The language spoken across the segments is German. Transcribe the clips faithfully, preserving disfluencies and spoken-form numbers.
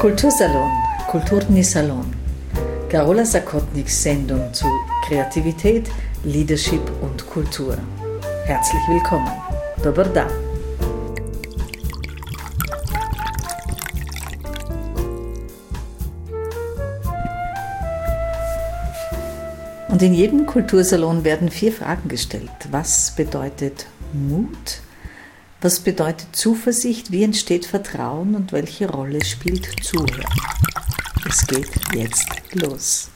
Kultursalon, Kulturni Salon. Carola Sakotniks Sendung zu Kreativität, Leadership und Kultur. Herzlich willkommen. Dobar dan. Und in jedem Kultursalon werden vier Fragen gestellt. Was bedeutet Mut? Was bedeutet Zuversicht? Wie entsteht Vertrauen? Und welche Rolle spielt Zuhören? Es geht jetzt los.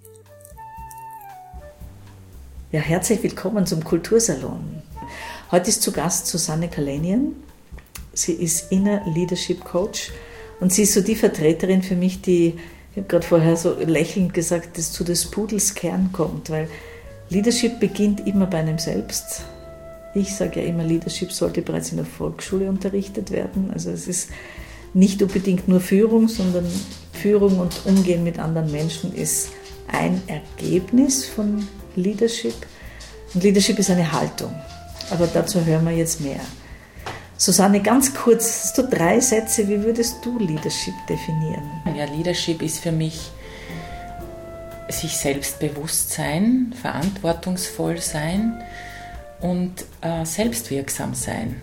Ja, herzlich willkommen zum Kultursalon. Heute ist zu Gast Susanne Kalenian. Sie ist Inner Leadership Coach und sie ist so die Vertreterin für mich, die, ich habe gerade vorher so lächelnd gesagt, dass zu des Pudels Kern kommt, weil Leadership beginnt immer bei einem selbst. Ich sage ja immer, Leadership sollte bereits in der Volksschule unterrichtet werden. Also es ist nicht unbedingt nur Führung, sondern Führung und Umgehen mit anderen Menschen ist ein Ergebnis von Leadership. Und Leadership ist eine Haltung. Aber dazu hören wir jetzt mehr. Susanne, ganz kurz, hast du drei Sätze, wie würdest du Leadership definieren? Ja, Leadership ist für mich sich selbstbewusst sein, verantwortungsvoll sein und äh, selbstwirksam sein.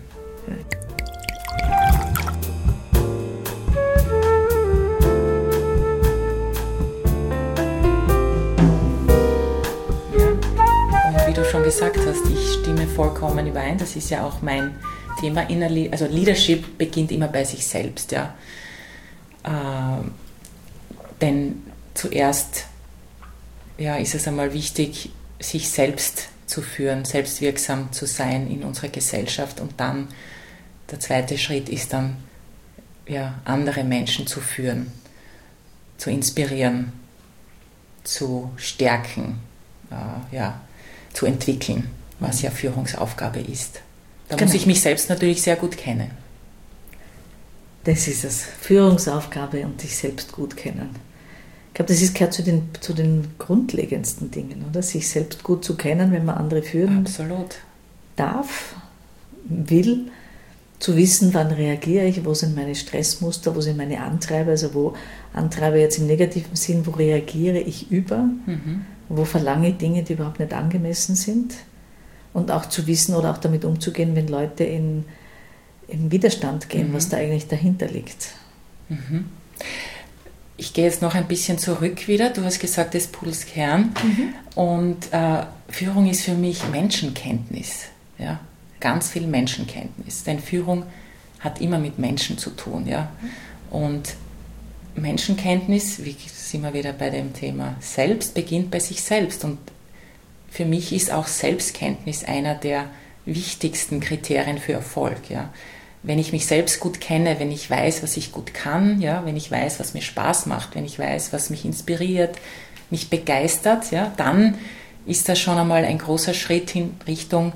Schon gesagt hast, ich stimme vollkommen überein. Das ist ja auch mein Thema. Innerli- also Leadership beginnt immer bei sich selbst. Ja. Äh, denn zuerst ja, ist es einmal wichtig, sich selbst zu führen, selbstwirksam zu sein in unserer Gesellschaft. Und dann der zweite Schritt ist dann, ja, andere Menschen zu führen, zu inspirieren, zu stärken, äh, ja. zu entwickeln, was ja Führungsaufgabe ist. Da genau. muss ich mich selbst natürlich sehr gut kennen. Das ist es, Führungsaufgabe und dich selbst gut kennen. Ich glaube, das ist, gehört zu den, zu den grundlegendsten Dingen, oder? Sich selbst gut zu kennen, wenn man andere führen Absolut. darf, will, zu wissen, wann reagiere ich, wo sind meine Stressmuster, wo sind meine Antreiber, also wo Antreiber jetzt im negativen Sinn, wo reagiere ich über, mhm. wo verlange ich Dinge, die überhaupt nicht angemessen sind, und auch zu wissen oder auch damit umzugehen, wenn Leute in, in Widerstand gehen, mhm. was da eigentlich dahinter liegt. Mhm. Ich gehe jetzt noch ein bisschen zurück wieder. Du hast gesagt, das Pudels Kern. Mhm. Und äh, Führung ist für mich Menschenkenntnis. Ja? Ganz viel Menschenkenntnis. Denn Führung hat immer mit Menschen zu tun. Ja? Und Menschenkenntnis, wie sind wir wieder bei dem Thema Selbst, beginnt bei sich selbst. Und für mich ist auch Selbstkenntnis einer der wichtigsten Kriterien für Erfolg. Ja? Wenn ich mich selbst gut kenne, wenn ich weiß, was ich gut kann, ja? wenn ich weiß, was mir Spaß macht, wenn ich weiß, was mich inspiriert, mich begeistert, ja? dann ist das schon einmal ein großer Schritt in Richtung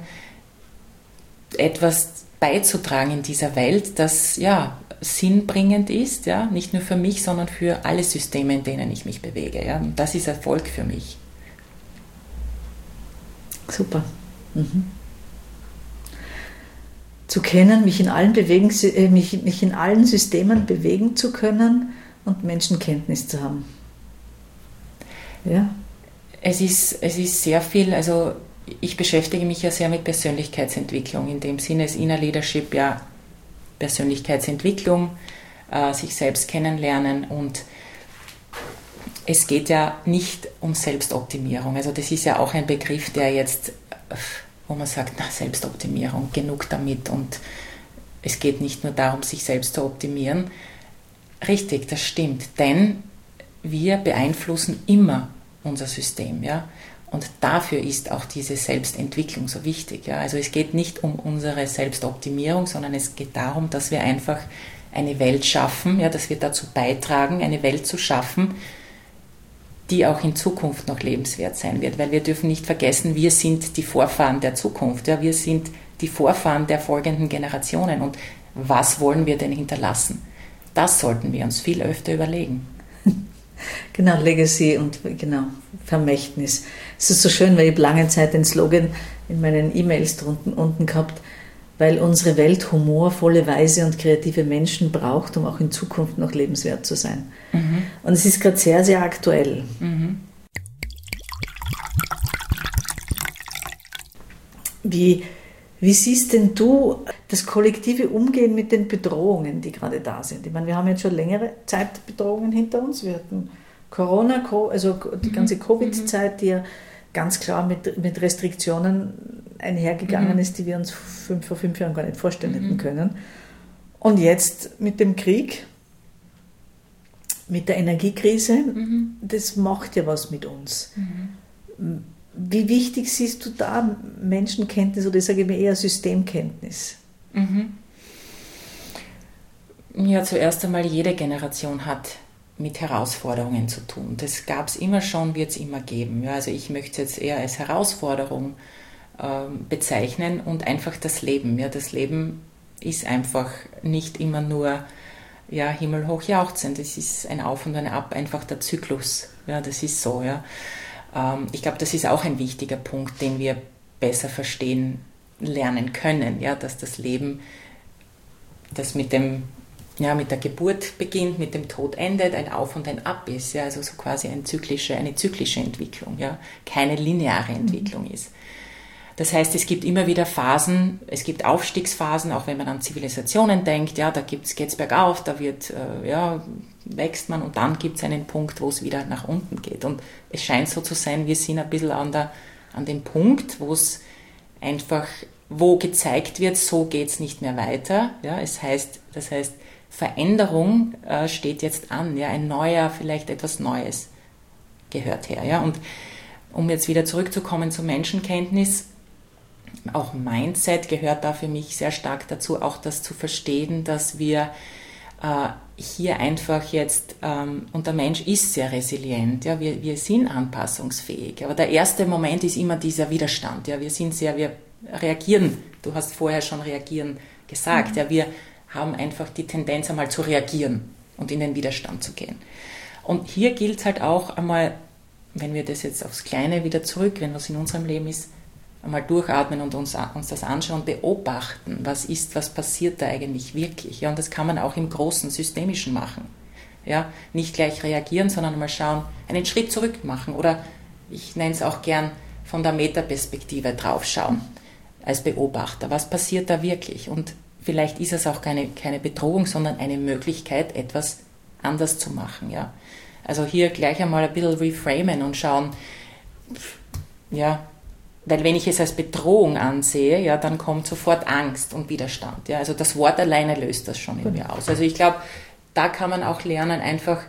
etwas beizutragen in dieser Welt, das ja sinnbringend ist, ja, nicht nur für mich, sondern für alle Systeme, in denen ich mich bewege. Ja. Und das ist Erfolg für mich. Super. Mhm. Zu kennen, mich in allen bewegen, mich, mich in allen Systemen bewegen zu können und Menschenkenntnis zu haben. Ja. Es ist, es ist sehr viel, also ich beschäftige mich ja sehr mit Persönlichkeitsentwicklung. In dem Sinne ist Inner Leadership ja Persönlichkeitsentwicklung, äh, sich selbst kennenlernen, und es geht ja nicht um Selbstoptimierung. Also das ist ja auch ein Begriff, der jetzt, wo man sagt, na, Selbstoptimierung, genug damit, und es geht nicht nur darum, sich selbst zu optimieren. Richtig, das stimmt, denn wir beeinflussen immer unser System, ja. Und dafür ist auch diese Selbstentwicklung so wichtig. Ja. Also es geht nicht um unsere Selbstoptimierung, sondern es geht darum, dass wir einfach eine Welt schaffen, ja, dass wir dazu beitragen, eine Welt zu schaffen, die auch in Zukunft noch lebenswert sein wird. Weil wir dürfen nicht vergessen, wir sind die Vorfahren der Zukunft. Ja. Wir sind die Vorfahren der folgenden Generationen. Und was wollen wir denn hinterlassen? Das sollten wir uns viel öfter überlegen. Genau, Legacy und genau, Vermächtnis. Es ist so schön, weil ich habe lange Zeit den Slogan in meinen E-Mails drunten unten gehabt, weil unsere Welt humorvolle, weise und kreative Menschen braucht, um auch in Zukunft noch lebenswert zu sein. Mhm. Und es ist gerade sehr, sehr aktuell. Mhm. Wie, wie siehst denn du das kollektive Umgehen mit den Bedrohungen, die gerade da sind? Ich meine, wir haben jetzt schon längere Zeit Bedrohungen hinter uns. Wir hatten Corona, also die ganze Covid-Zeit, die ja ganz klar mit, mit Restriktionen einhergegangen mhm. ist, die wir uns fünf, vor fünf Jahren gar nicht vorstellen mhm. hätten können. Und jetzt mit dem Krieg, mit der Energiekrise, mhm. das macht ja was mit uns. Mhm. Wie wichtig siehst du da Menschenkenntnis oder ich sage mir eher Systemkenntnis? Mhm. Ja, zuerst einmal, jede Generation hat mit Herausforderungen zu tun. Das gab es immer schon, wird es immer geben. Ja, also ich möchte es jetzt eher als Herausforderung ähm, bezeichnen und einfach das Leben. Ja, das Leben ist einfach nicht immer nur ja, himmelhoch jauchzend. Das ist ein Auf und ein Ab, einfach der Zyklus. Ja, das ist so. Ja. Ähm, ich glaube, das ist auch ein wichtiger Punkt, den wir besser verstehen lernen können. Ja, dass das Leben, das mit dem Ja, mit der Geburt beginnt, mit dem Tod endet, ein Auf und ein Ab ist, ja, also so quasi eine zyklische, eine zyklische Entwicklung, ja, keine lineare Entwicklung mhm. ist. Das heißt, es gibt immer wieder Phasen, es gibt Aufstiegsphasen, auch wenn man an Zivilisationen denkt, ja, da geht es bergauf, da wird, äh, ja, wächst man und dann gibt es einen Punkt, wo es wieder nach unten geht. Und es scheint so zu sein, wir sind ein bisschen an, der, an dem Punkt, wo es einfach, wo gezeigt wird, so geht es nicht mehr weiter, ja, es heißt, das heißt, Veränderung äh, steht jetzt an, ja, ein neuer, vielleicht etwas Neues gehört her. Ja? Und um jetzt wieder zurückzukommen zur Menschenkenntnis, auch Mindset gehört da für mich sehr stark dazu, auch das zu verstehen, dass wir äh, hier einfach jetzt, ähm, und der Mensch ist sehr resilient, ja? wir, wir sind anpassungsfähig, aber der erste Moment ist immer dieser Widerstand. Ja? Wir sind sehr, wir reagieren, du hast vorher schon reagieren gesagt, mhm. ja, wir haben einfach die Tendenz einmal zu reagieren und in den Widerstand zu gehen. Und hier gilt es halt auch einmal, wenn wir das jetzt aufs Kleine wieder zurück, wenn was in unserem Leben ist, einmal durchatmen und uns, uns das anschauen, beobachten, was ist, was passiert da eigentlich wirklich. Ja, und das kann man auch im großen Systemischen machen. Ja, nicht gleich reagieren, sondern einmal schauen, einen Schritt zurück machen oder ich nenne es auch gern von der Metaperspektive draufschauen als Beobachter. Was passiert da wirklich? Und vielleicht ist es auch keine, keine Bedrohung, sondern eine Möglichkeit, etwas anders zu machen. Ja. Also hier gleich einmal ein bisschen reframen und schauen, ja, weil wenn ich es als Bedrohung ansehe, ja, dann kommt sofort Angst und Widerstand. Ja. Also das Wort alleine löst das schon in mir aus. Also ich glaube, da kann man auch lernen, einfach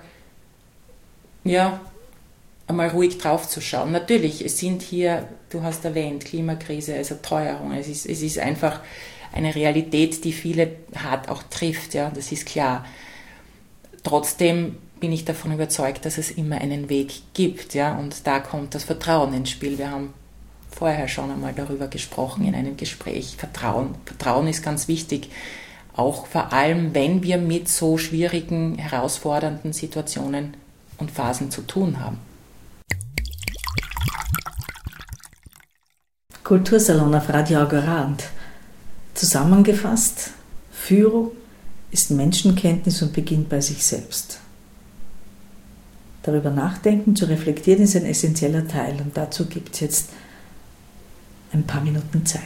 ja, einmal ruhig drauf zu schauen. Natürlich, es sind hier, du hast erwähnt, Klimakrise, also Teuerung, es ist, es ist einfach eine Realität, die viele hart auch trifft, ja, das ist klar. Trotzdem bin ich davon überzeugt, dass es immer einen Weg gibt, ja, und da kommt das Vertrauen ins Spiel. Wir haben vorher schon einmal darüber gesprochen in einem Gespräch. Vertrauen. Vertrauen ist ganz wichtig, auch vor allem, wenn wir mit so schwierigen, herausfordernden Situationen und Phasen zu tun haben. Kultursalon auf Radio Agora. Zusammengefasst, Führung ist Menschenkenntnis und beginnt bei sich selbst. Darüber nachdenken, zu reflektieren, ist ein essentieller Teil und dazu gibt es jetzt ein paar Minuten Zeit.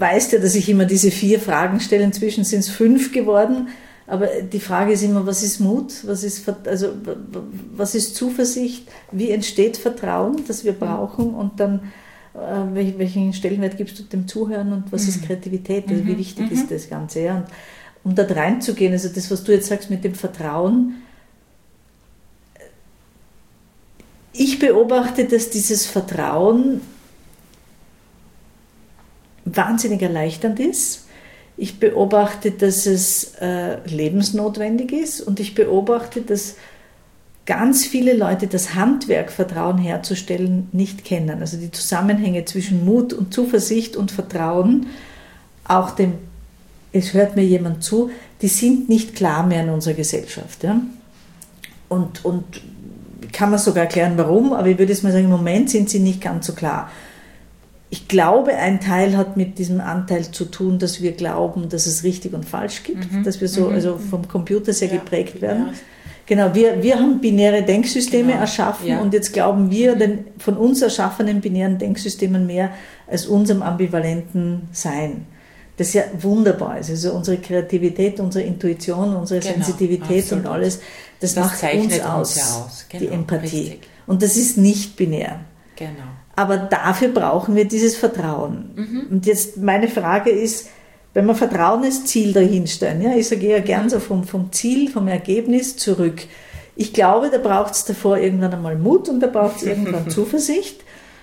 weißt ja, dass ich immer diese vier Fragen stelle, inzwischen sind es fünf geworden, aber die Frage ist immer, was ist Mut, was ist, also, was ist Zuversicht, wie entsteht Vertrauen, das wir brauchen und dann, äh, welchen Stellenwert gibst du dem Zuhören und was mhm. ist Kreativität, also wie wichtig mhm. ist das Ganze. Ja? Und um da reinzugehen, also das, was du jetzt sagst mit dem Vertrauen, ich beobachte, dass dieses Vertrauen wahnsinnig erleichternd ist. Ich beobachte, dass es äh, lebensnotwendig ist und ich beobachte, dass ganz viele Leute das Handwerk, Vertrauen herzustellen, nicht kennen. Also die Zusammenhänge zwischen Mut und Zuversicht und Vertrauen, auch dem, es hört mir jemand zu, die sind nicht klar mehr in unserer Gesellschaft. Ja? Und, und kann man sogar erklären, warum, aber ich würde jetzt mal sagen, im Moment sind sie nicht ganz so klar. Ich glaube, ein Teil hat mit diesem Anteil zu tun, dass wir glauben, dass es richtig und falsch gibt, mhm. dass wir so mhm. also vom Computer sehr ja, geprägt werden. Ja. Genau, wir, wir haben binäre Denksysteme genau. erschaffen ja. und jetzt glauben wir den von uns erschaffenen binären Denksystemen mehr als unserem ambivalenten Sein. Das ja wunderbar ist. Also unsere Kreativität, unsere Intuition, unsere genau, Sensitivität absolut. Und alles, das, das macht uns aus, uns ja aus. Genau, die Empathie. Richtig. Und das ist nicht binär. Genau. Aber dafür brauchen wir dieses Vertrauen. Mhm. Und jetzt meine Frage ist, wenn wir Vertrauen als Ziel dahinstellen, ja, ich sage ja gern so vom, vom Ziel, vom Ergebnis zurück. Ich glaube, da braucht es davor irgendwann einmal Mut und da braucht es irgendwann Zuversicht.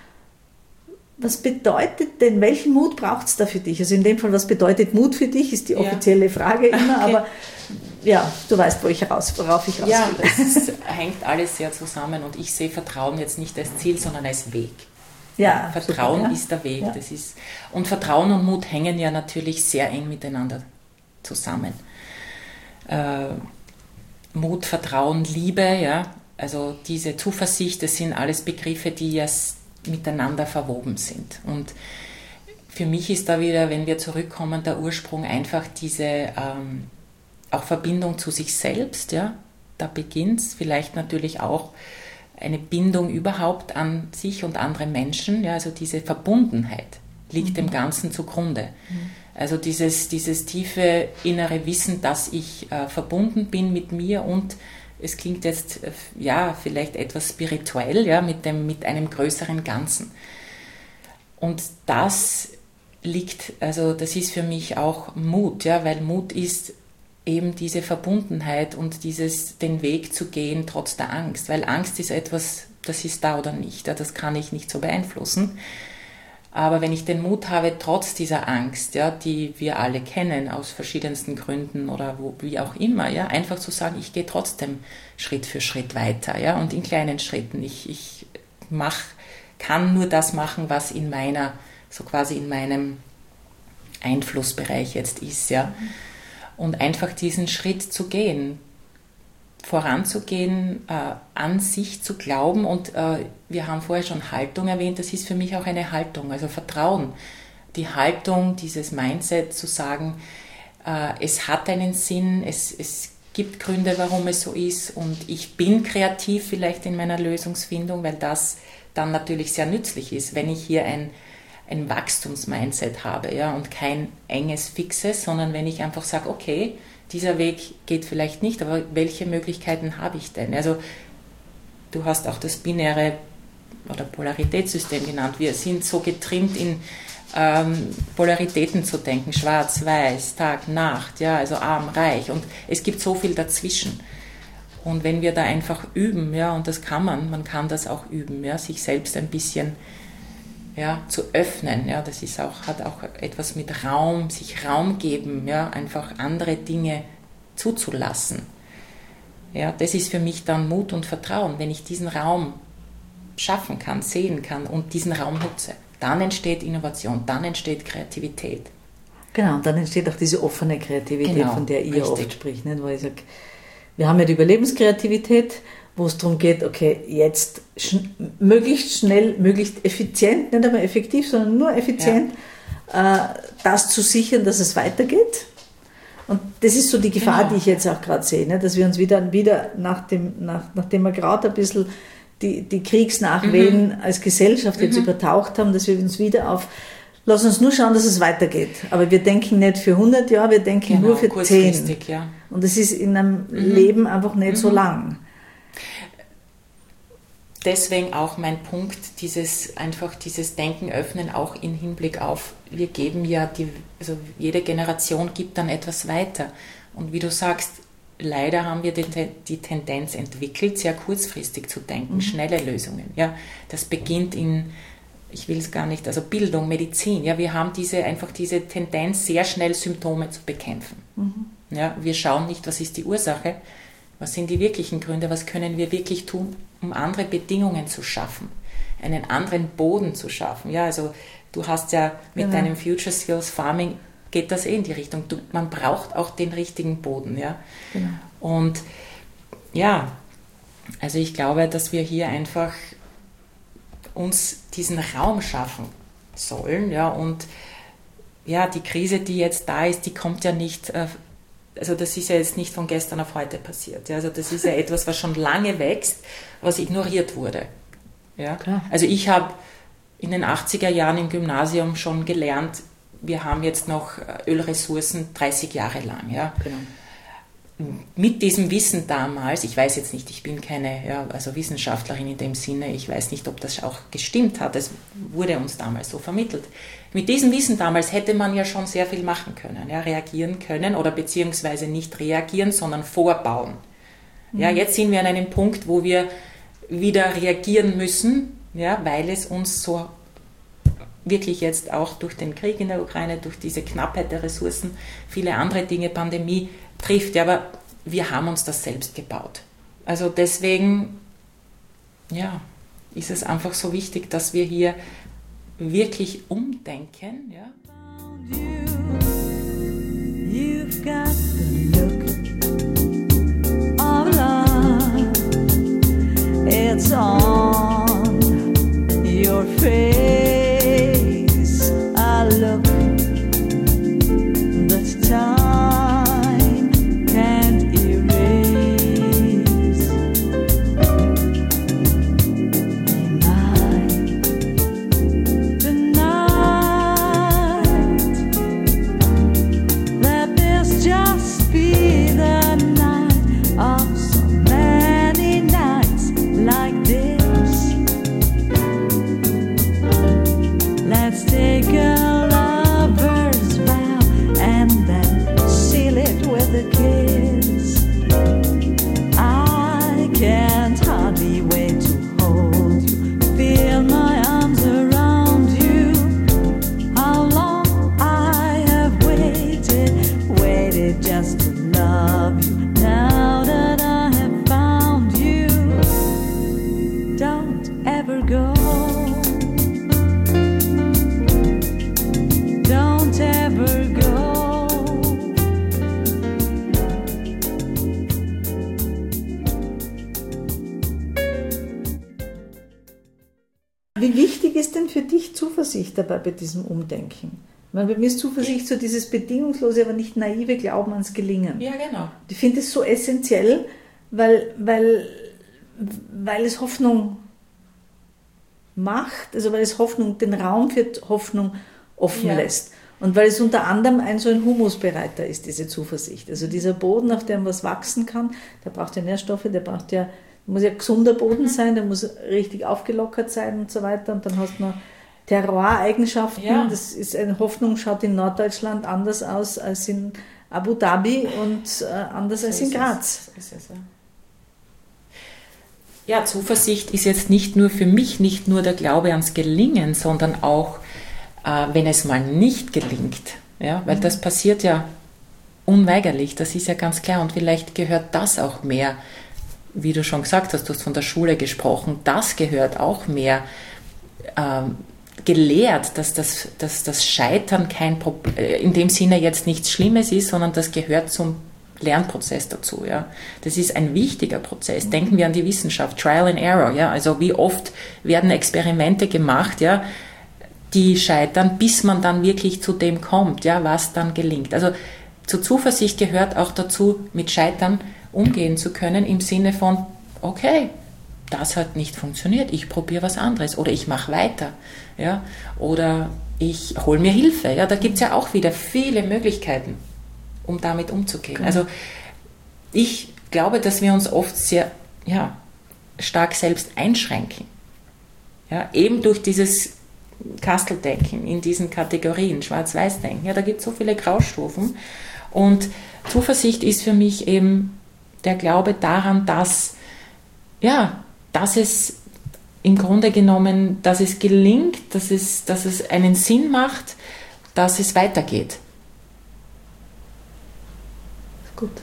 Was bedeutet denn, welchen Mut braucht es da für dich? Also in dem Fall, was bedeutet Mut für dich, ist die offizielle ja. Frage immer, okay. aber ja, du weißt, wo ich raus, worauf ich raus will. Ja, es hängt alles sehr zusammen und ich sehe Vertrauen jetzt nicht als Ziel, sondern als Weg. Ja, Vertrauen super, ja. ist der Weg. Ja. Das ist, und Vertrauen und Mut hängen ja natürlich sehr eng miteinander zusammen. Äh, Mut, Vertrauen, Liebe, ja, also diese Zuversicht, das sind alles Begriffe, die ja miteinander verwoben sind. Und für mich ist da wieder, wenn wir zurückkommen, der Ursprung einfach diese ähm, auch Verbindung zu sich selbst, ja, da beginnt es, vielleicht natürlich auch eine Bindung überhaupt an sich und andere Menschen, ja, also diese Verbundenheit liegt mhm. dem Ganzen zugrunde. Mhm. Also dieses, dieses tiefe innere Wissen, dass ich äh, verbunden bin mit mir und es klingt jetzt äh, ja vielleicht etwas spirituell, ja, mit dem, mit einem größeren Ganzen. Und das liegt, also das ist für mich auch Mut, ja, weil Mut ist eben diese Verbundenheit und dieses, den Weg zu gehen trotz der Angst, weil Angst ist etwas, das ist da oder nicht, ja, das kann ich nicht so beeinflussen. Aber wenn ich den Mut habe, trotz dieser Angst, ja, die wir alle kennen, aus verschiedensten Gründen oder wo, wie auch immer, ja, einfach zu sagen, ich gehe trotzdem Schritt für Schritt weiter, ja, und in kleinen Schritten. Ich, ich mach, kann nur das machen, was in meiner, so quasi in meinem Einflussbereich jetzt ist, ja. Und einfach diesen Schritt zu gehen, voranzugehen, äh, an sich zu glauben. Und äh, wir haben vorher schon Haltung erwähnt, das ist für mich auch eine Haltung, also Vertrauen. Die Haltung, dieses Mindset zu sagen, äh, es hat einen Sinn, es, es gibt Gründe, warum es so ist und ich bin kreativ vielleicht in meiner Lösungsfindung, weil das dann natürlich sehr nützlich ist, wenn ich hier ein ein Wachstumsmindset habe, ja, und kein enges, fixes, sondern wenn ich einfach sage, okay, dieser Weg geht vielleicht nicht, aber welche Möglichkeiten habe ich denn? Also du hast auch das binäre oder Polaritätssystem genannt. Wir sind so getrimmt, in ähm, Polaritäten zu denken, schwarz, weiß, Tag, Nacht, ja, also arm, reich und es gibt so viel dazwischen. Und wenn wir da einfach üben, ja, und das kann man, man kann das auch üben, ja, sich selbst ein bisschen ja, zu öffnen, ja, das ist auch, hat auch etwas mit Raum, sich Raum geben, ja, einfach andere Dinge zuzulassen. Ja, das ist für mich dann Mut und Vertrauen, wenn ich diesen Raum schaffen kann, sehen kann und diesen Raum nutze. Dann entsteht Innovation, dann entsteht Kreativität. Genau, und dann entsteht auch diese offene Kreativität, genau, von der ihr richtig. Oft spricht, nicht? Weil ich sage, wir haben ja die Überlebenskreativität, wo es darum geht, okay, jetzt schn- möglichst schnell, möglichst effizient, nicht einmal effektiv, sondern nur effizient, ja. äh, das zu sichern, dass es weitergeht. Und das ist so die Gefahr, genau. die ich jetzt auch gerade sehe, ne? Dass wir uns wieder, wieder nach dem, nach, nachdem wir gerade ein bisschen die, die Kriegsnachwehen mhm. als Gesellschaft jetzt mhm. übertaucht haben, dass wir uns wieder auf Lass uns nur schauen, dass es weitergeht. Aber wir denken nicht für hundert Jahre, wir denken genau, nur für zehn. Ja. Und das ist in einem mhm. Leben einfach nicht mhm. so lang. Deswegen auch mein Punkt, dieses einfach dieses Denken öffnen, auch im Hinblick auf, wir geben ja, die, also jede Generation gibt dann etwas weiter. Und wie du sagst, leider haben wir die, die Tendenz entwickelt, sehr kurzfristig zu denken, mhm. schnelle Lösungen. Ja, das beginnt in, ich will es gar nicht, also Bildung, Medizin. Ja, wir haben diese einfach diese Tendenz, sehr schnell Symptome zu bekämpfen. Mhm. Ja, wir schauen nicht, was ist die Ursache, was sind die wirklichen Gründe, was können wir wirklich tun, um andere Bedingungen zu schaffen, einen anderen Boden zu schaffen. Ja, also du hast ja mit genau. deinem Future Skills Farming geht das eh in die Richtung. Du, man braucht auch den richtigen Boden. Ja? Genau. Und ja, also ich glaube, dass wir hier einfach uns diesen Raum schaffen sollen. Ja? Und ja, die Krise, die jetzt da ist, die kommt ja nicht, also das ist ja jetzt nicht von gestern auf heute passiert. Ja? Also das ist ja etwas, was schon lange wächst, was ignoriert wurde. Ja? Also ich habe in den achtziger Jahren im Gymnasium schon gelernt, wir haben jetzt noch Ölressourcen dreißig Jahre lang. Ja. Genau. Mit diesem Wissen damals, ich weiß jetzt nicht, ich bin keine ja, also Wissenschaftlerin in dem Sinne, ich weiß nicht, ob das auch gestimmt hat, es wurde uns damals so vermittelt. Mit diesem Wissen damals hätte man ja schon sehr viel machen können, ja, reagieren können oder beziehungsweise nicht reagieren, sondern vorbauen. Mhm. Ja, jetzt sind wir an einem Punkt, wo wir wieder reagieren müssen, ja, weil es uns so wirklich jetzt auch durch den Krieg in der Ukraine, durch diese Knappheit der Ressourcen, viele andere Dinge, Pandemie trifft. Ja, aber wir haben uns das selbst gebaut. Also deswegen, ja, ist es einfach so wichtig, dass wir hier wirklich umdenken. Ja. You've got the look of love. It's on your face. Look, that time can't erase. Tonight, tonight, let this just be the night of so many nights like this. Let's take a the kiss. I can't hardly wait to hold you, feel my arms around you. How long I have waited, waited just to love you. Now that I have found you, don't ever go. Don't ever go. Wie wichtig ist denn für dich Zuversicht dabei bei diesem Umdenken? Ich meine, bei mir ist Zuversicht so dieses bedingungslose, aber nicht naive Glauben ans Gelingen. Ja, genau. Ich finde es so essentiell, weil, weil, weil es Hoffnung macht, also weil es Hoffnung, den Raum für Hoffnung offen ja. lässt. Und weil es unter anderem ein so ein Humusbereiter ist, diese Zuversicht. Also dieser Boden, auf dem was wachsen kann, der braucht ja Nährstoffe, der braucht ja muss ja gesunder Boden sein, der muss richtig aufgelockert sein und so weiter. Und dann hast du noch Terroir-Eigenschaften. Ja. Das ist eine Hoffnung, schaut in Norddeutschland anders aus als in Abu Dhabi und äh, anders so als in Graz. So ist es, ja. Ja, Zuversicht ist jetzt nicht nur für mich, nicht nur der Glaube ans Gelingen, sondern auch, äh, wenn es mal nicht gelingt. Ja? Weil mhm. das passiert ja unweigerlich, das ist ja ganz klar. Und vielleicht gehört das auch mehr, wie du schon gesagt hast, du hast von der Schule gesprochen, das gehört auch mehr ähm, gelehrt, dass das, dass das Scheitern kein Problem, in dem Sinne jetzt nichts Schlimmes ist, sondern das gehört zum Lernprozess dazu. Ja. Das ist ein wichtiger Prozess. Denken wir an die Wissenschaft, Trial and Error. Ja. Also wie oft werden Experimente gemacht, ja, die scheitern, bis man dann wirklich zu dem kommt, ja, was dann gelingt. Also zur Zuversicht gehört auch dazu, mit Scheitern umgehen zu können, im Sinne von, okay, das hat nicht funktioniert, ich probiere was anderes oder ich mache weiter. Ja? Oder ich hole mir Hilfe. Ja, da gibt es ja auch wieder viele Möglichkeiten, um damit umzugehen. Genau. Also ich glaube, dass wir uns oft sehr ja, stark selbst einschränken. Ja, eben durch dieses Kasteldenken in diesen Kategorien, Schwarz-Weiß-Denken. Ja, da gibt es so viele Graustufen. Und Zuversicht ist für mich eben der Glaube daran, dass, ja, dass es im Grunde genommen, dass es gelingt, dass es, dass es einen Sinn macht, dass es weitergeht. Gut.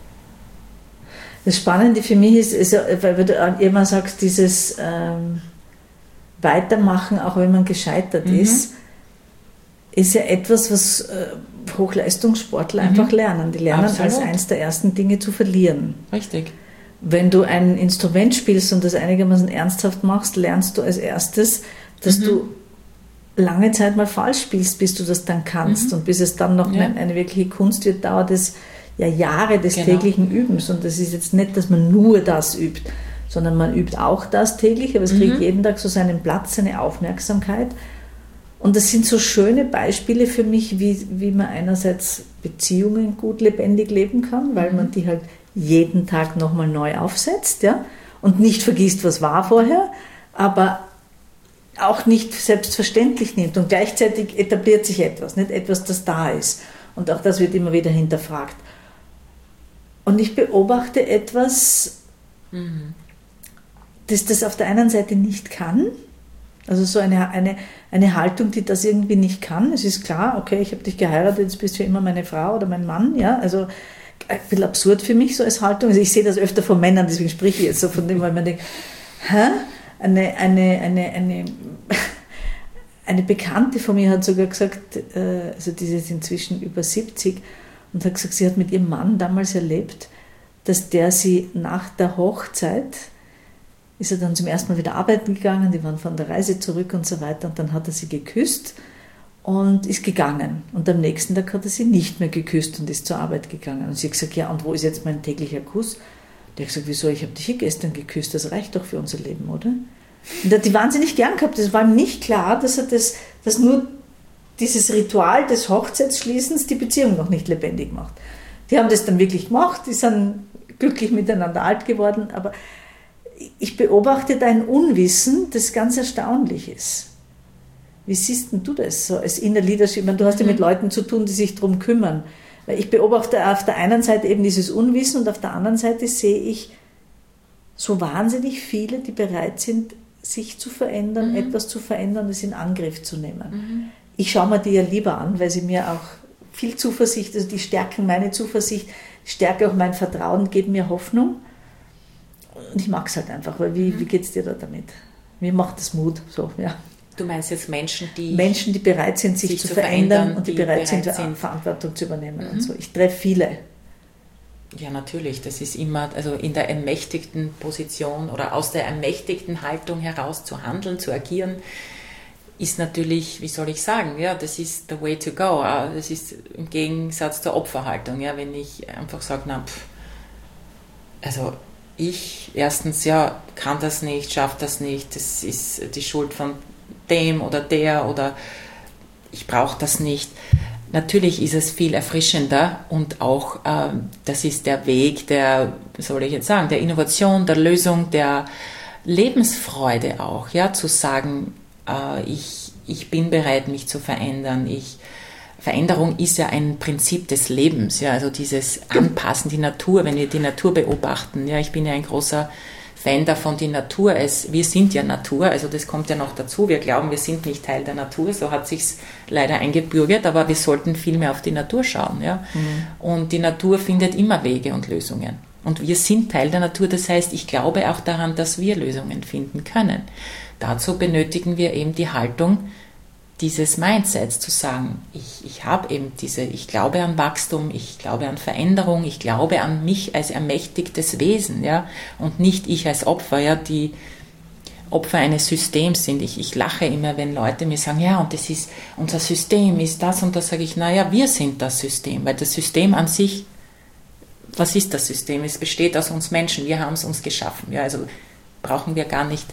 Das Spannende für mich ist, ist weil du immer sagst, dieses ähm, Weitermachen, auch wenn man gescheitert mhm. ist, ist ja etwas, was äh, Hochleistungssportler mhm. einfach lernen. Die lernen Absolut. Als eins der ersten Dinge zu verlieren. Richtig. Wenn du ein Instrument spielst und das einigermaßen ernsthaft machst, lernst du als erstes, dass mhm. du lange Zeit mal falsch spielst, bis du das dann kannst. Mhm. Und bis es dann noch ja. eine, eine wirkliche Kunst wird, dauert es ja Jahre des genau. täglichen Übens. Und das ist jetzt nicht, dass man nur das übt, sondern man übt auch das täglich, aber es mhm. kriegt jeden Tag so seinen Platz, seine Aufmerksamkeit. Und das sind so schöne Beispiele für mich, wie, wie man einerseits Beziehungen gut lebendig leben kann, weil mhm. man die halt jeden Tag nochmal neu aufsetzt, ja, und nicht vergisst, was war vorher, aber auch nicht selbstverständlich nimmt. Und gleichzeitig etabliert sich etwas, nicht etwas, das da ist. Und auch das wird immer wieder hinterfragt. Und ich beobachte etwas, mhm. das das auf der einen Seite nicht kann. Also so eine, eine, eine Haltung, die das irgendwie nicht kann. Es ist klar, okay, ich habe dich geheiratet, jetzt bist du immer meine Frau oder mein Mann, ja, also ein bisschen absurd für mich so als Haltung. Also ich sehe das öfter von Männern, deswegen spreche ich jetzt so von dem, weil man denkt, hä? Eine, eine, eine, eine, eine Bekannte von mir hat sogar gesagt, also die ist inzwischen über siebzig, und hat gesagt, sie hat mit ihrem Mann damals erlebt, dass der sie nach der Hochzeit, ist er dann zum ersten Mal wieder arbeiten gegangen, die waren von der Reise zurück und so weiter, und dann hat er sie geküsst und ist gegangen. Und am nächsten Tag hat er sie nicht mehr geküsst und ist zur Arbeit gegangen. Und sie hat gesagt, ja, und wo ist jetzt mein täglicher Kuss? Der hat gesagt, wieso, ich habe dich hier gestern geküsst, das reicht doch für unser Leben, oder? Und er hat die wahnsinnig gern gehabt. Es war ihm nicht klar, dass er das, dass nur dieses Ritual des Hochzeitsschließens die Beziehung noch nicht lebendig macht. Die haben das dann wirklich gemacht, die sind glücklich miteinander alt geworden, aber ich beobachte da ein Unwissen, das ganz erstaunlich ist. Wie siehst denn du das so als Inner Leadership? Du hast ja mit Leuten zu tun, die sich darum kümmern. Ich beobachte auf der einen Seite eben dieses Unwissen und auf der anderen Seite sehe ich so wahnsinnig viele, die bereit sind, sich zu verändern, mhm. etwas zu verändern, es in Angriff zu nehmen. Mhm. Ich schaue mir die ja lieber an, weil sie mir auch viel Zuversicht, also die stärken meine Zuversicht, stärken auch mein Vertrauen, geben mir Hoffnung. Und ich mag es halt einfach, weil wie, mhm. wie geht es dir da damit? Mir macht das Mut, so, ja. Du meinst jetzt Menschen, die... Menschen, die bereit sind, sich, sich zu, zu verändern, verändern und die, die bereit, bereit sind, sind, Verantwortung zu übernehmen mhm. und so. Ich treffe viele. Ja, natürlich. Das ist immer, also in der ermächtigten Position oder aus der ermächtigten Haltung heraus zu handeln, zu agieren, ist natürlich, wie soll ich sagen, ja, das ist the way to go. Das ist im Gegensatz zur Opferhaltung. Ja, wenn ich einfach sage, na, pff, also ich erstens, ja, kann das nicht, schaffe das nicht, das ist die Schuld von dem oder der oder ich brauche das nicht. Natürlich ist es viel erfrischender und auch, äh, das ist der Weg der, soll ich jetzt sagen, der Innovation, der Lösung, der Lebensfreude auch, ja, zu sagen, äh, ich, ich bin bereit, mich zu verändern. Ich, Veränderung ist ja ein Prinzip des Lebens, ja, also dieses Anpassen, die Natur, wenn wir die Natur beobachten, ja, ich bin ja ein großer Fan davon, die Natur ist, wir sind ja Natur, also das kommt ja noch dazu, wir glauben, wir sind nicht Teil der Natur, so hat sich's leider eingebürgert, aber wir sollten viel mehr auf die Natur schauen, ja, mhm. und die Natur findet immer Wege und Lösungen und wir sind Teil der Natur, das heißt, ich glaube auch daran, dass wir Lösungen finden können. Dazu benötigen wir eben die Haltung dieses Mindsets, zu sagen, ich, ich habe eben diese, ich glaube an Wachstum, ich glaube an Veränderung, ich glaube an mich als ermächtigtes Wesen, ja, und nicht ich als Opfer, ja, die Opfer eines Systems sind. Ich, ich lache immer, wenn Leute mir sagen, ja, und das ist, unser System ist das, und da sage ich, naja, wir sind das System, weil das System an sich, was ist das System? Es besteht aus uns Menschen, wir haben es uns geschaffen, ja, also brauchen wir gar nicht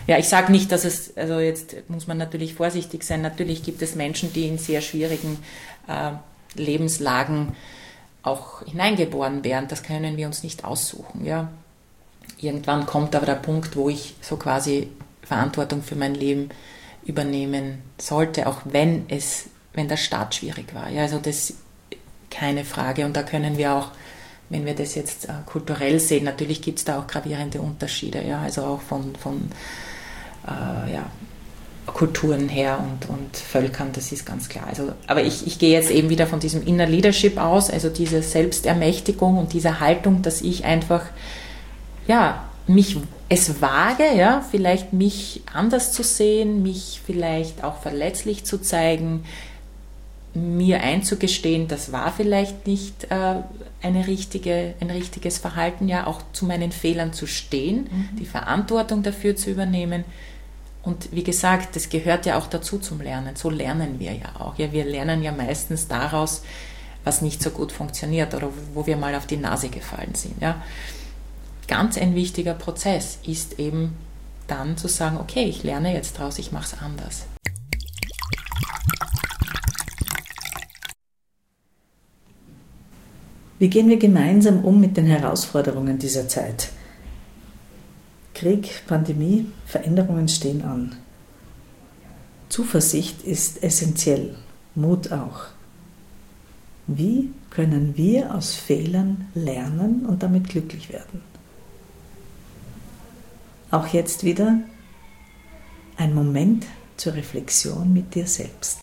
Ja, ich sage nicht, dass es, also jetzt muss man natürlich vorsichtig sein, natürlich gibt es Menschen, die in sehr schwierigen äh, Lebenslagen auch hineingeboren werden, das können wir uns nicht aussuchen. Ja. Irgendwann kommt aber der Punkt, wo ich so quasi Verantwortung für mein Leben übernehmen sollte, auch wenn es, wenn der Start schwierig war. Ja, also das keine Frage. Und da können wir auch, wenn wir das jetzt äh, kulturell sehen, natürlich gibt es da auch gravierende Unterschiede, ja, also auch von, von äh, ja, Kulturen her und, und Völkern, das ist ganz klar. Also, aber ich, ich gehe jetzt eben wieder von diesem Inner Leadership aus, also diese Selbstermächtigung und diese Haltung, dass ich einfach, ja, mich, es wage, ja, vielleicht mich anders zu sehen, mich vielleicht auch verletzlich zu zeigen, mir einzugestehen, das war vielleicht nicht äh, eine richtige, ein richtiges Verhalten, ja, auch zu meinen Fehlern zu stehen, mhm. die Verantwortung dafür zu übernehmen. Und wie gesagt, das gehört ja auch dazu zum Lernen. So lernen wir ja auch. Ja, wir lernen ja meistens daraus, was nicht so gut funktioniert oder wo wir mal auf die Nase gefallen sind. Ja. Ganz ein wichtiger Prozess ist eben dann zu sagen, okay, ich lerne jetzt draus, ich mache es anders. Wie gehen wir gemeinsam um mit den Herausforderungen dieser Zeit? Krieg, Pandemie, Veränderungen stehen an. Zuversicht ist essentiell, Mut auch. Wie können wir aus Fehlern lernen und damit glücklich werden? Auch jetzt wieder ein Moment zur Reflexion mit dir selbst.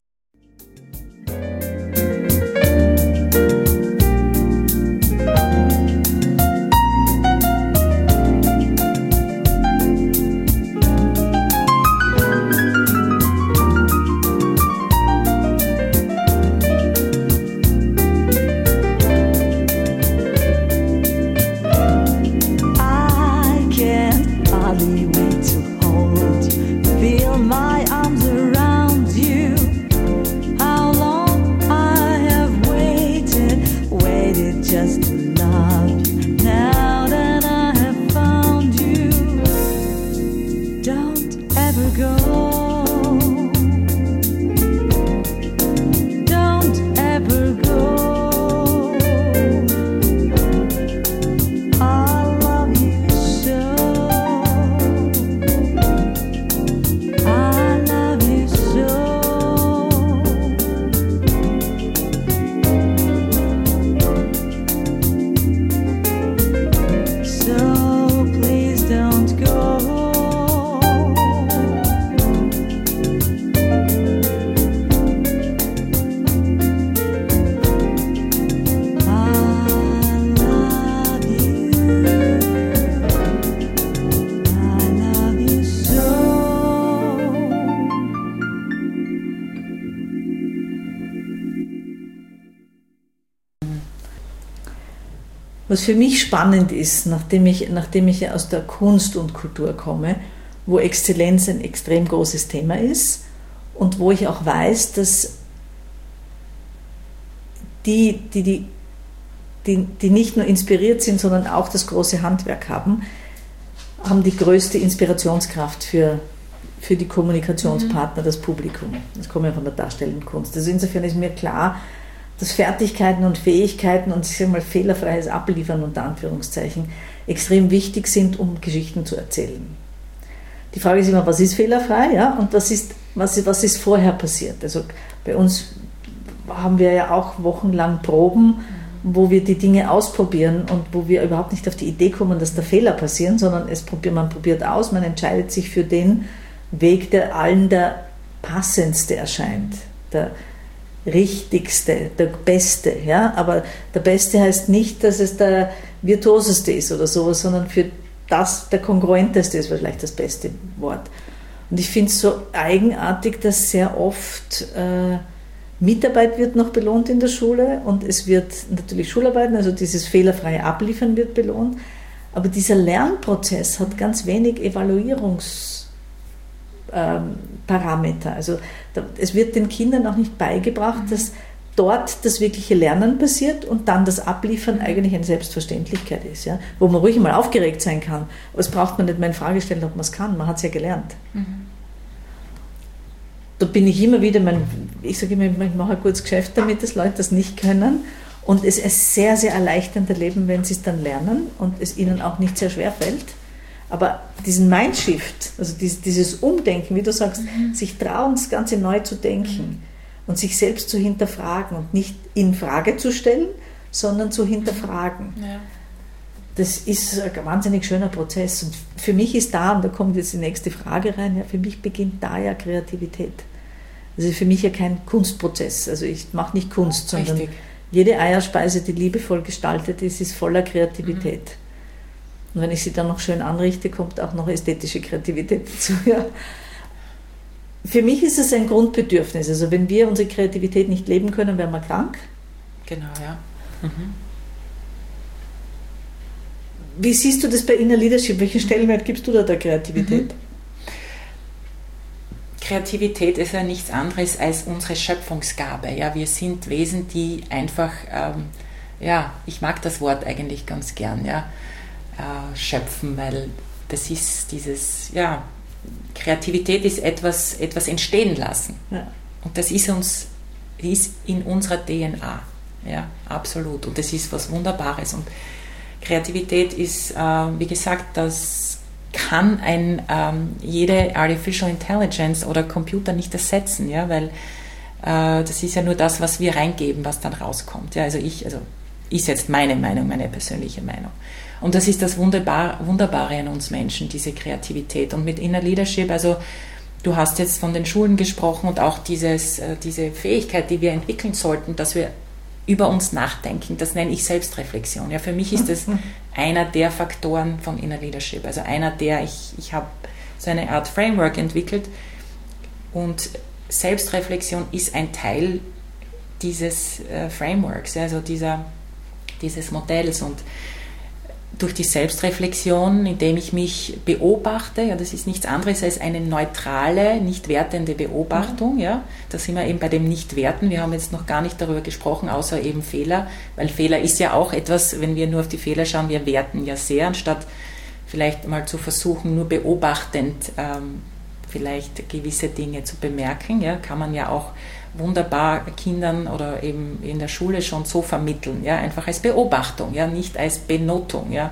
Was für mich spannend ist, nachdem ich, nachdem ich ja aus der Kunst und Kultur komme, wo Exzellenz ein extrem großes Thema ist und wo ich auch weiß, dass die, die, die, die, die nicht nur inspiriert sind, sondern auch das große Handwerk haben, haben die größte Inspirationskraft für, für die Kommunikationspartner, das Publikum. Das kommt ja von der darstellenden Kunst. Also insofern ist mir klar, dass Fertigkeiten und Fähigkeiten und ich sage mal fehlerfreies Abliefern unter Anführungszeichen extrem wichtig sind, um Geschichten zu erzählen. Die Frage ist immer, was ist fehlerfrei, ja? Und was ist, was, ist, was ist vorher passiert? Also bei uns haben wir ja auch wochenlang Proben, wo wir die Dinge ausprobieren und wo wir überhaupt nicht auf die Idee kommen, dass da Fehler passieren, sondern es probiert, man probiert aus, man entscheidet sich für den Weg, der allen der passendste erscheint, der richtigste, der beste, ja, aber der beste heißt nicht, dass es der virtuoseste ist oder sowas, sondern für das der kongruenteste ist vielleicht das beste Wort. Und ich finde es so eigenartig, dass sehr oft äh, Mitarbeit wird noch belohnt in der Schule und es wird natürlich Schularbeiten, also dieses fehlerfreie Abliefern wird belohnt, aber dieser Lernprozess hat ganz wenig Evaluierungs Ähm, Parameter. Also da, es wird den Kindern auch nicht beigebracht, dass dort das wirkliche Lernen passiert und dann das Abliefern eigentlich eine Selbstverständlichkeit ist. Ja? Wo man ruhig mal aufgeregt sein kann. Aber es braucht man nicht mehr in Frage stellen, ob man es kann. Man hat es ja gelernt. Mhm. Da bin ich immer wieder, mein, ich sage immer, ich mache ein gutes Geschäft damit, dass Leute das nicht können. Und es ist sehr, sehr erleichternd erleben, wenn sie es dann lernen und es ihnen auch nicht sehr schwer fällt. Aber diesen Mindshift, also dieses, dieses Umdenken, wie du sagst, mhm. sich trauen, das Ganze neu zu denken mhm. und sich selbst zu hinterfragen und nicht in Frage zu stellen, sondern zu hinterfragen. Ja. Das ist ein wahnsinnig schöner Prozess. Und für mich ist da, und da kommt jetzt die nächste Frage rein, ja, für mich beginnt da ja Kreativität. Das ist für mich ja kein Kunstprozess. Also ich mache nicht Kunst, sondern Richtig. Jede Eierspeise, die liebevoll gestaltet ist, ist voller Kreativität. Mhm. Und wenn ich sie dann noch schön anrichte, kommt auch noch ästhetische Kreativität dazu. Ja. Für mich ist es ein Grundbedürfnis. Also wenn wir unsere Kreativität nicht leben können, werden wir krank. Genau, ja. Mhm. Wie siehst du das bei Inner Leadership? Welchen Stellenwert gibst du da der Kreativität? Mhm. Kreativität ist ja nichts anderes als unsere Schöpfungsgabe. Ja, wir sind Wesen, die einfach, ähm, ja, ich mag das Wort eigentlich ganz gern, ja, äh, schöpfen, weil das ist dieses, ja, Kreativität ist etwas, etwas entstehen lassen. Ja. Und das ist uns, ist in unserer D N A, ja, absolut. Und das ist was Wunderbares. Und Kreativität ist, äh, wie gesagt, das kann ein, ähm, jede Artificial Intelligence oder Computer nicht ersetzen, ja, weil äh, das ist ja nur das, was wir reingeben, was dann rauskommt. Ja, also ich, also ist jetzt meine Meinung, meine persönliche Meinung. Und das ist das Wunderbar, Wunderbare an uns Menschen, diese Kreativität. Und mit Inner Leadership, also du hast jetzt von den Schulen gesprochen und auch dieses, äh, diese Fähigkeit, die wir entwickeln sollten, dass wir über uns nachdenken, das nenne ich Selbstreflexion. Ja, für mich ist das einer der Faktoren von Inner Leadership, also einer der, ich, ich habe so eine Art Framework entwickelt und Selbstreflexion ist ein Teil dieses äh, Frameworks, also dieser, dieses Modells und durch die Selbstreflexion, indem ich mich beobachte, ja, das ist nichts anderes als eine neutrale, nicht wertende Beobachtung, ja, da sind wir eben bei dem Nicht-Werten, wir haben jetzt noch gar nicht darüber gesprochen, außer eben Fehler, weil Fehler ist ja auch etwas, wenn wir nur auf die Fehler schauen, wir werten ja sehr, anstatt vielleicht mal zu versuchen, nur beobachtend ähm, vielleicht gewisse Dinge zu bemerken, ja, kann man ja auch wunderbar Kindern oder eben in der Schule schon so vermitteln, ja, einfach als Beobachtung, ja, nicht als Benotung, ja.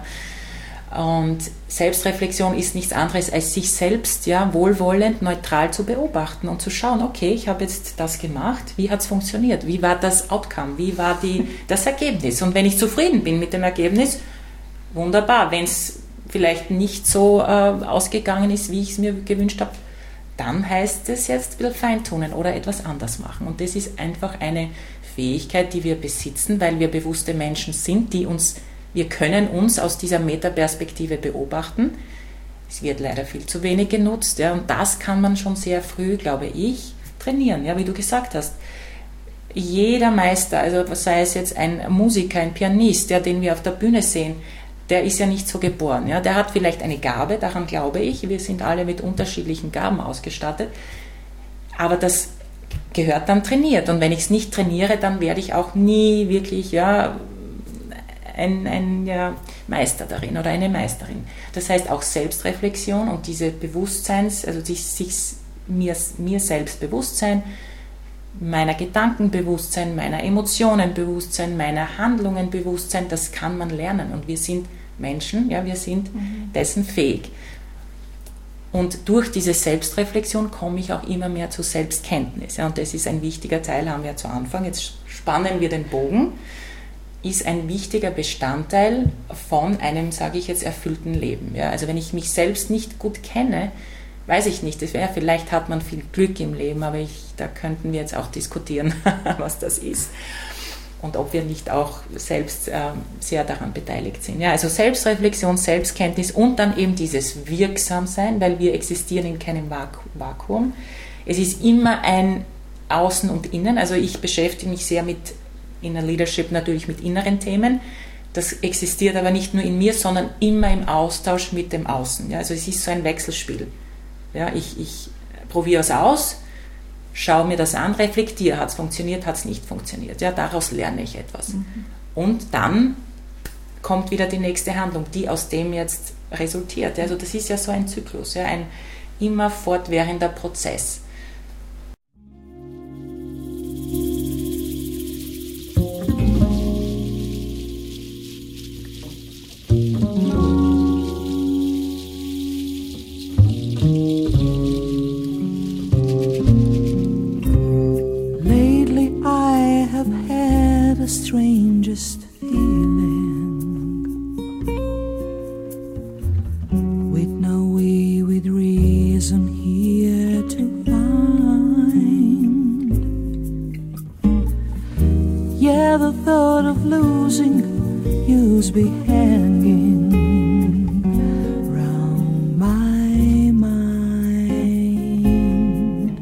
Und Selbstreflexion ist nichts anderes als sich selbst, ja, wohlwollend, neutral zu beobachten und zu schauen, okay, ich habe jetzt das gemacht, wie hat es funktioniert, wie war das Outcome, wie war die, das Ergebnis und wenn ich zufrieden bin mit dem Ergebnis, wunderbar, wenn es vielleicht nicht so äh, ausgegangen ist, wie ich es mir gewünscht habe, dann heißt es jetzt wieder feintunen oder etwas anders machen. Und das ist einfach eine Fähigkeit, die wir besitzen, weil wir bewusste Menschen sind, die uns, wir können uns aus dieser Metaperspektive beobachten. Es wird leider viel zu wenig genutzt, ja, und das kann man schon sehr früh, glaube ich, trainieren, ja, wie du gesagt hast. Jeder Meister, also sei es jetzt ein Musiker, ein Pianist, ja, den wir auf der Bühne sehen, der ist ja nicht so geboren. Ja? Der hat vielleicht eine Gabe, daran glaube ich. Wir sind alle mit unterschiedlichen Gaben ausgestattet. Aber das gehört dann trainiert. Und wenn ich es nicht trainiere, dann werde ich auch nie wirklich ja, ein, ein ja, Meister darin oder eine Meisterin. Das heißt auch Selbstreflexion und diese Bewusstseins, also sich, sich mir, mir selbst Bewusstsein, meiner Gedanken Bewusstsein, meiner Emotionen Bewusstsein, meiner Handlungen Bewusstsein, das kann man lernen und wir sind Menschen, ja, wir sind mhm. dessen fähig. Und durch diese Selbstreflexion komme ich auch immer mehr zu Selbstkenntnis. Ja, und das ist ein wichtiger Teil, haben wir zu Anfang. Jetzt spannen wir den Bogen. Ist ein wichtiger Bestandteil von einem, sage ich jetzt, erfüllten Leben. Ja, also wenn ich mich selbst nicht gut kenne, weiß ich nicht, das wäre, vielleicht hat man viel Glück im Leben, aber ich, da könnten wir jetzt auch diskutieren, was das ist und ob wir nicht auch selbst äh, sehr daran beteiligt sind. Ja, also Selbstreflexion, Selbstkenntnis und dann eben dieses Wirksamsein, weil wir existieren in keinem Vakuum. Es ist immer ein Außen und Innen, also ich beschäftige mich sehr mit Inner Leadership natürlich mit inneren Themen. Das existiert aber nicht nur in mir, sondern immer im Austausch mit dem Außen. Ja, also es ist so ein Wechselspiel. Ja, ich, ich probiere es aus, schau mir das an, reflektiere, hat es funktioniert, hat es nicht funktioniert. Ja, daraus lerne ich etwas. Mhm. Und dann kommt wieder die nächste Handlung, die aus dem jetzt resultiert. Also das ist ja so ein Zyklus, ja, ein immer fortwährender Prozess. Lately I have had the strangest feeling, with no way, with reason here to find. Yeah, the thought of losing you's be hanging round my mind.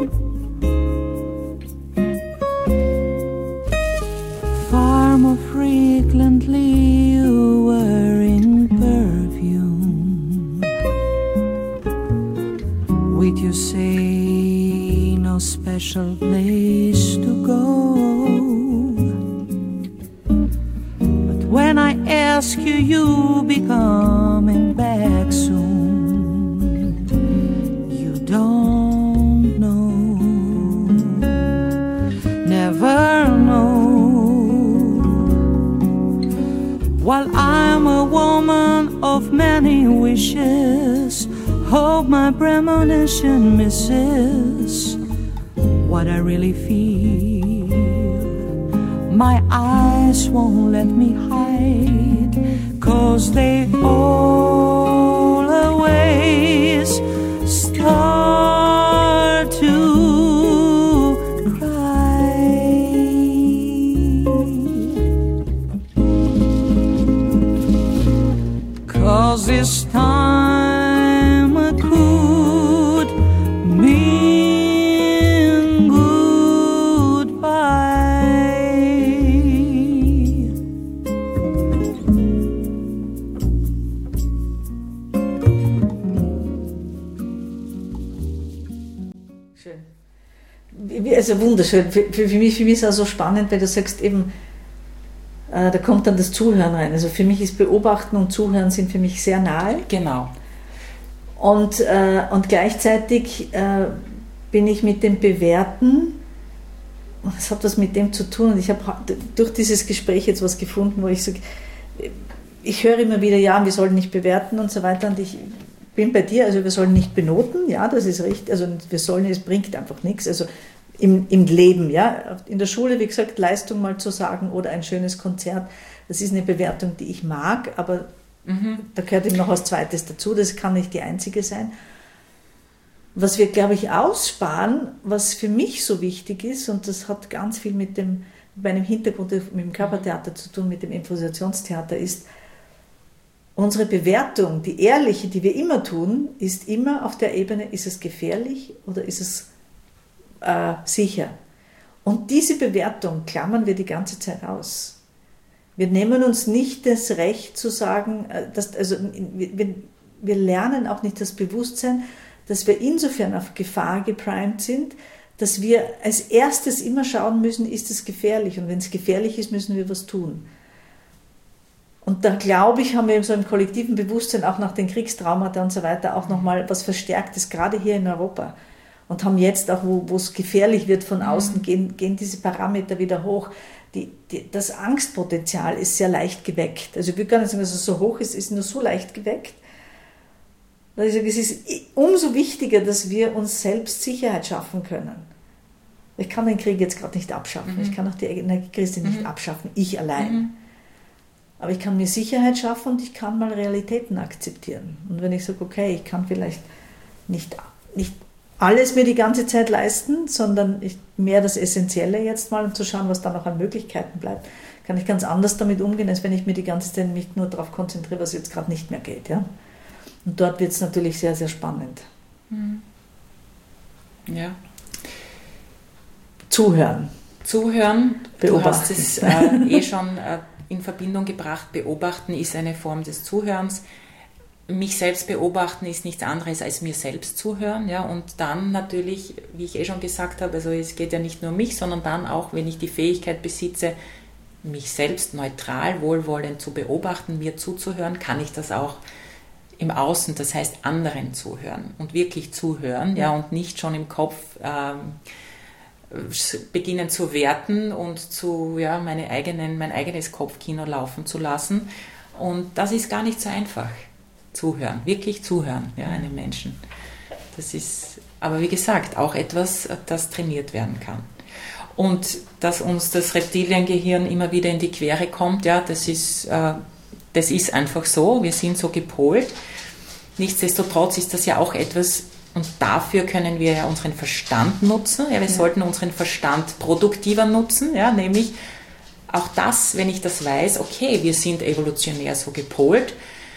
Far more frequently you were in perfume, with you say no special place to go. When I ask you, you be coming back soon. You don't know, never know. While I'm a woman of many wishes, hope my premonition misses what I really feel. My eyes won't let me hide, 'cause they always start to cry. 'Cause this time I could mean goodbye. Also wunderschön. Für, für, mich, für mich ist es auch so spannend, weil du sagst eben, äh, da kommt dann das Zuhören rein. Also für mich ist Beobachten und Zuhören sind für mich sehr nahe. Genau. Und, äh, und gleichzeitig äh, bin ich mit dem Bewerten, das hat was mit dem zu tun. Und ich habe durch dieses Gespräch jetzt was gefunden, wo ich sage, ich höre immer wieder, ja, wir sollen nicht bewerten und so weiter. Und ich bin bei dir, also wir sollen nicht benoten, ja, das ist richtig. Also wir sollen, es bringt einfach nichts. Also Im, im Leben, ja. In der Schule, wie gesagt, Leistung mal zu sagen oder ein schönes Konzert, das ist eine Bewertung, die ich mag, aber mhm. da gehört eben noch was Zweites dazu, das kann nicht die einzige sein. Was wir, glaube ich, aussparen, was für mich so wichtig ist, und das hat ganz viel mit dem, mit meinem Hintergrund mit dem Körpertheater zu tun, mit dem Improvisationstheater, ist, unsere Bewertung, die ehrliche, die wir immer tun, ist immer auf der Ebene, ist es gefährlich oder ist es Äh, sicher. Und diese Bewertung klammern wir die ganze Zeit aus. Wir nehmen uns nicht das Recht zu sagen, dass, also wir, wir lernen auch nicht das Bewusstsein, dass wir insofern auf Gefahr geprimed sind, dass wir als erstes immer schauen müssen, ist es gefährlich? Und wenn es gefährlich ist, müssen wir was tun. Und da, glaube ich, haben wir so im kollektiven Bewusstsein auch nach den Kriegstraumata und so weiter auch nochmal was Verstärktes, gerade hier in Europa. Und haben jetzt auch, wo es gefährlich wird von außen, mhm. gehen, gehen diese Parameter wieder hoch. Die, die, das Angstpotenzial ist sehr leicht geweckt. Also ich will gar nicht sagen, dass es so hoch ist, es ist nur so leicht geweckt. Also es ist umso wichtiger, dass wir uns selbst Sicherheit schaffen können. Ich kann den Krieg jetzt gerade nicht abschaffen. Mhm. Ich kann auch die Energiekrise nicht mhm. abschaffen, ich allein. Mhm. Aber ich kann mir Sicherheit schaffen und ich kann mal Realitäten akzeptieren. Und wenn ich sage, okay, ich kann vielleicht nicht, nicht alles mir die ganze Zeit leisten, sondern ich, mehr das Essentielle jetzt mal, um zu schauen, was da noch an Möglichkeiten bleibt, kann ich ganz anders damit umgehen, als wenn ich mir die ganze Zeit mich nur darauf konzentriere, was jetzt gerade nicht mehr geht. Ja? Und dort wird es natürlich sehr, sehr spannend. Ja. Zuhören. Zuhören, Beobachten. Du hast es äh, eh schon äh, in Verbindung gebracht, beobachten ist eine Form des Zuhörens. mich selbst beobachten ist nichts anderes als mir selbst zuhören, ja, und dann natürlich, wie ich eh schon gesagt habe, also es geht ja nicht nur um mich, sondern dann auch, wenn ich die Fähigkeit besitze, mich selbst neutral, wohlwollend zu beobachten, mir zuzuhören, kann ich das auch im Außen, das heißt anderen zuhören und wirklich zuhören, ja, und nicht schon im Kopf ähm, beginnen zu werten und zu, ja, meine eigenen, mein eigenes Kopfkino laufen zu lassen. Und das ist gar nicht so einfach. Zuhören, wirklich zuhören, ja, einem Menschen. Das ist, aber wie gesagt, auch etwas, das trainiert werden kann. Und dass uns das Reptiliengehirn immer wieder in die Quere kommt, ja, das ist, äh, das ist einfach so, wir sind so gepolt. Nichtsdestotrotz ist das ja auch etwas, und dafür können wir ja unseren Verstand nutzen. Ja, wir ja. sollten unseren Verstand produktiver nutzen, ja, nämlich auch das, wenn ich das weiß, okay, wir sind evolutionär so gepolt,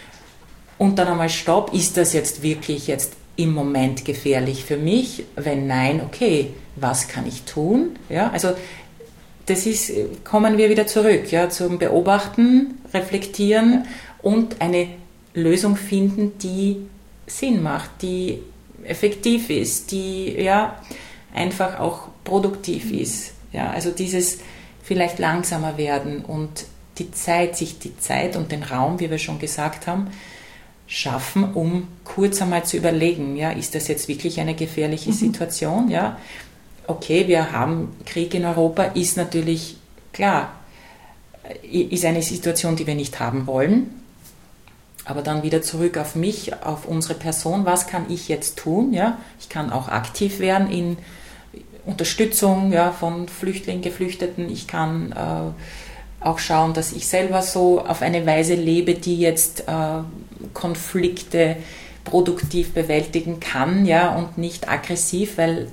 und dann einmal Stopp, ist das jetzt wirklich jetzt im Moment gefährlich für mich? Wenn nein, okay, was kann ich tun? Ja, also das ist, kommen wir wieder zurück, ja, zum Beobachten, Reflektieren und eine Lösung finden, die Sinn macht, die effektiv ist, die ja einfach auch produktiv ist. Ja, also dieses vielleicht langsamer werden und die Zeit, sich die Zeit und den Raum, wie wir schon gesagt haben, schaffen, um kurz einmal zu überlegen, ja, ist das jetzt wirklich eine gefährliche mhm. Situation? Ja, okay, wir haben Krieg in Europa, ist natürlich klar, ist eine Situation, die wir nicht haben wollen. Aber dann wieder zurück auf mich, auf unsere Person, was kann ich jetzt tun? Ja, ich kann auch aktiv werden in Unterstützung, ja, von Flüchtlingen, Geflüchteten. Ich kann äh, auch schauen, dass ich selber so auf eine Weise lebe, die jetzt äh, Konflikte produktiv bewältigen kann, ja, und nicht aggressiv, weil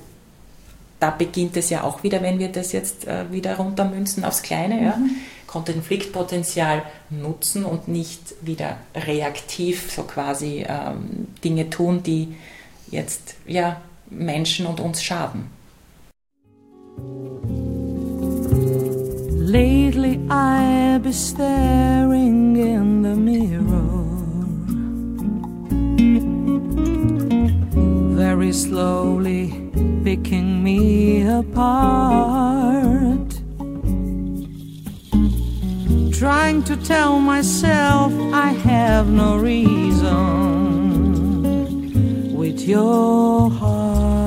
da beginnt es ja auch wieder, wenn wir das jetzt äh, wieder runtermünzen aufs Kleine, ja, mhm. Konfliktpotenzial nutzen und nicht wieder reaktiv so quasi ähm, Dinge tun, die jetzt ja Menschen und uns schaden. Lately I've been staring in the mirror, very slowly picking me apart, trying to tell myself I have no reason with your heart.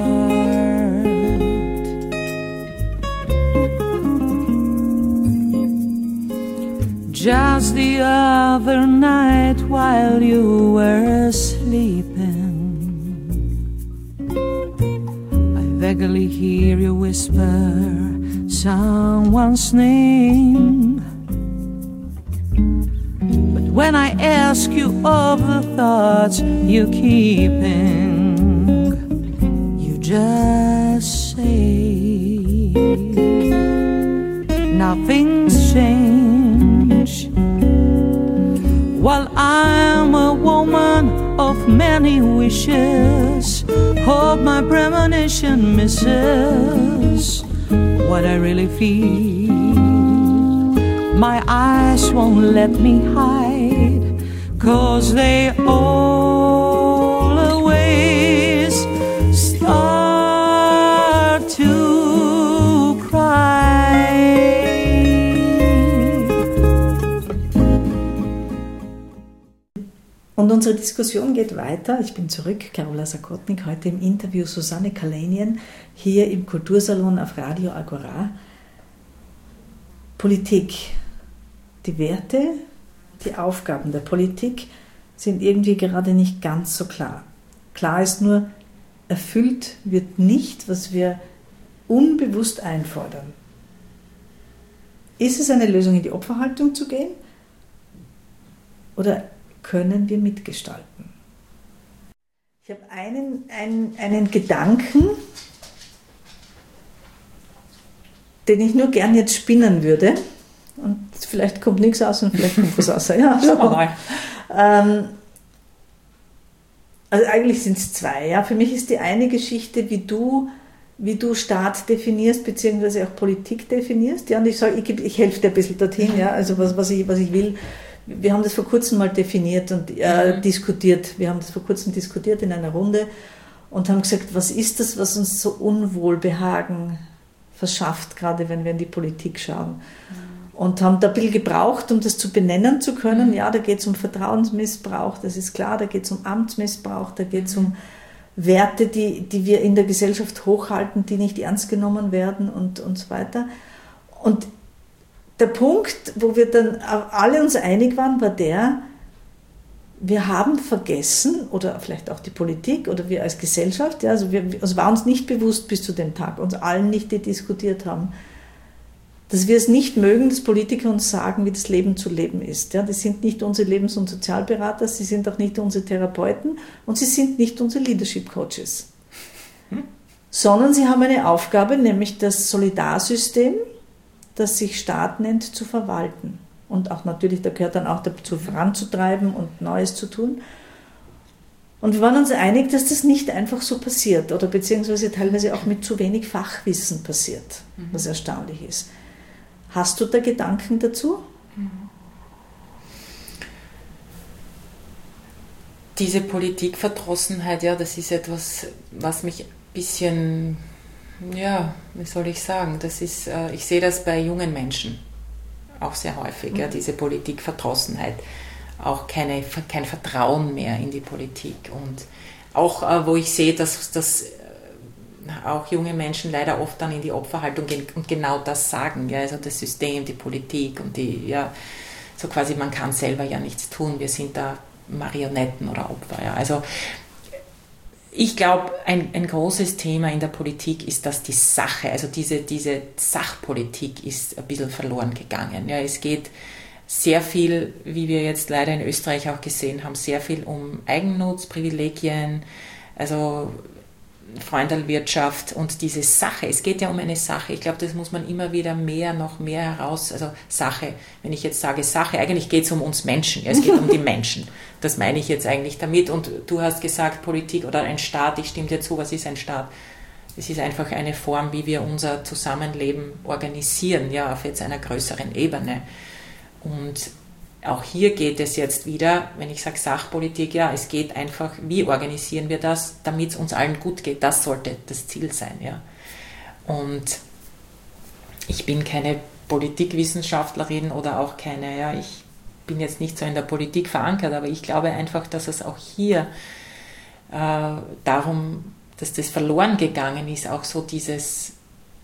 Just the other night while you were sleeping, I vaguely hear you whisper someone's name. But when I ask you of the thoughts you're keeping, you just say nothing's changed. While I'm a woman of many wishes, hope my premonition misses what I really feel. My eyes won't let me hide, 'cause they always start to cry. Und unsere Diskussion geht weiter. Ich bin zurück, Carola Sakotnik, heute im Interview Susanne Kalanian, hier im Kultursalon auf Radio Agora. Politik. Die Werte, die Aufgaben der Politik sind irgendwie gerade nicht ganz so klar. Klar ist nur, erfüllt wird nicht, was wir unbewusst einfordern. Ist es eine Lösung, in die Opferhaltung zu gehen? Oder können wir mitgestalten? Ich habe einen, einen, einen Gedanken, den ich nur gern jetzt spinnen würde. Und vielleicht kommt nichts aus und vielleicht kommt was raus. Ja, schauen wir mal. Ähm, also eigentlich sind es zwei. Ja. Für mich ist die eine Geschichte, wie du, wie du Staat definierst, beziehungsweise auch Politik definierst. Ja, und ich sage, ich, ich helfe dir ein bisschen dorthin. Ja. Also was, was, ich, was ich will, wir haben das vor kurzem mal definiert und äh, mhm. diskutiert. Wir haben das vor kurzem diskutiert in einer Runde und haben gesagt, was ist das, was uns so Unwohlbehagen verschafft, gerade wenn wir in die Politik schauen. Mhm. Und haben da ein bisschen gebraucht, um das zu benennen zu können. Mhm. Ja, da geht es um Vertrauensmissbrauch, das ist klar, da geht es um Amtsmissbrauch, da geht es um Werte, die, die wir in der Gesellschaft hochhalten, die nicht ernst genommen werden und, und so weiter. Und der Punkt, wo wir dann alle uns einig waren, war der, wir haben vergessen, oder vielleicht auch die Politik oder wir als Gesellschaft, ja, also wir, es war uns nicht bewusst bis zu dem Tag, uns allen nicht, die diskutiert haben, dass wir es nicht mögen, dass Politiker uns sagen, wie das Leben zu leben ist. Ja, das sind nicht unsere Lebens- und Sozialberater, sie sind auch nicht unsere Therapeuten und sie sind nicht unsere Leadership Coaches. Hm? Sondern sie haben eine Aufgabe, nämlich das Solidarsystem, das sich Staat nennt, zu verwalten. Und auch natürlich, da gehört dann auch dazu voranzutreiben und Neues zu tun. Und wir waren uns einig, dass das nicht einfach so passiert oder beziehungsweise teilweise auch mit zu wenig Fachwissen passiert, was erstaunlich ist. Hast du da Gedanken dazu? Diese Politikverdrossenheit, ja, das ist etwas, was mich ein bisschen, ja, wie soll ich sagen, das ist, ich sehe das bei jungen Menschen auch sehr häufig, mhm. ja, diese Politikverdrossenheit, auch keine, kein Vertrauen mehr in die Politik und auch, wo ich sehe, dass, dass auch junge Menschen leider oft dann in die Opferhaltung gehen und genau das sagen, ja, also das System, die Politik und die, ja, so quasi, man kann selber ja nichts tun, wir sind da Marionetten oder Opfer, ja, also ich glaube, ein, ein großes Thema in der Politik ist, dass die Sache, also diese, diese Sachpolitik ist ein bisschen verloren gegangen, ja, es geht sehr viel, wie wir jetzt leider in Österreich auch gesehen haben, sehr viel um Eigennutz, Privilegien, also Freundelwirtschaft und diese Sache. Es geht ja um eine Sache. Ich glaube, das muss man immer wieder mehr, noch mehr heraus, also Sache, wenn ich jetzt sage Sache, eigentlich geht es um uns Menschen, ja, es geht um die Menschen. Das meine ich jetzt eigentlich damit. Und du hast gesagt, Politik oder ein Staat, ich stimme dir zu, was ist ein Staat? Es ist einfach eine Form, wie wir unser Zusammenleben organisieren, ja, auf jetzt einer größeren Ebene. Und auch hier geht es jetzt wieder, wenn ich sage Sachpolitik, ja, es geht einfach, wie organisieren wir das, damit es uns allen gut geht. Das sollte das Ziel sein, ja. Und ich bin keine Politikwissenschaftlerin oder auch keine, ja, ich bin jetzt nicht so in der Politik verankert, aber ich glaube einfach, dass es auch hier äh, darum, dass das verloren gegangen ist, auch so dieses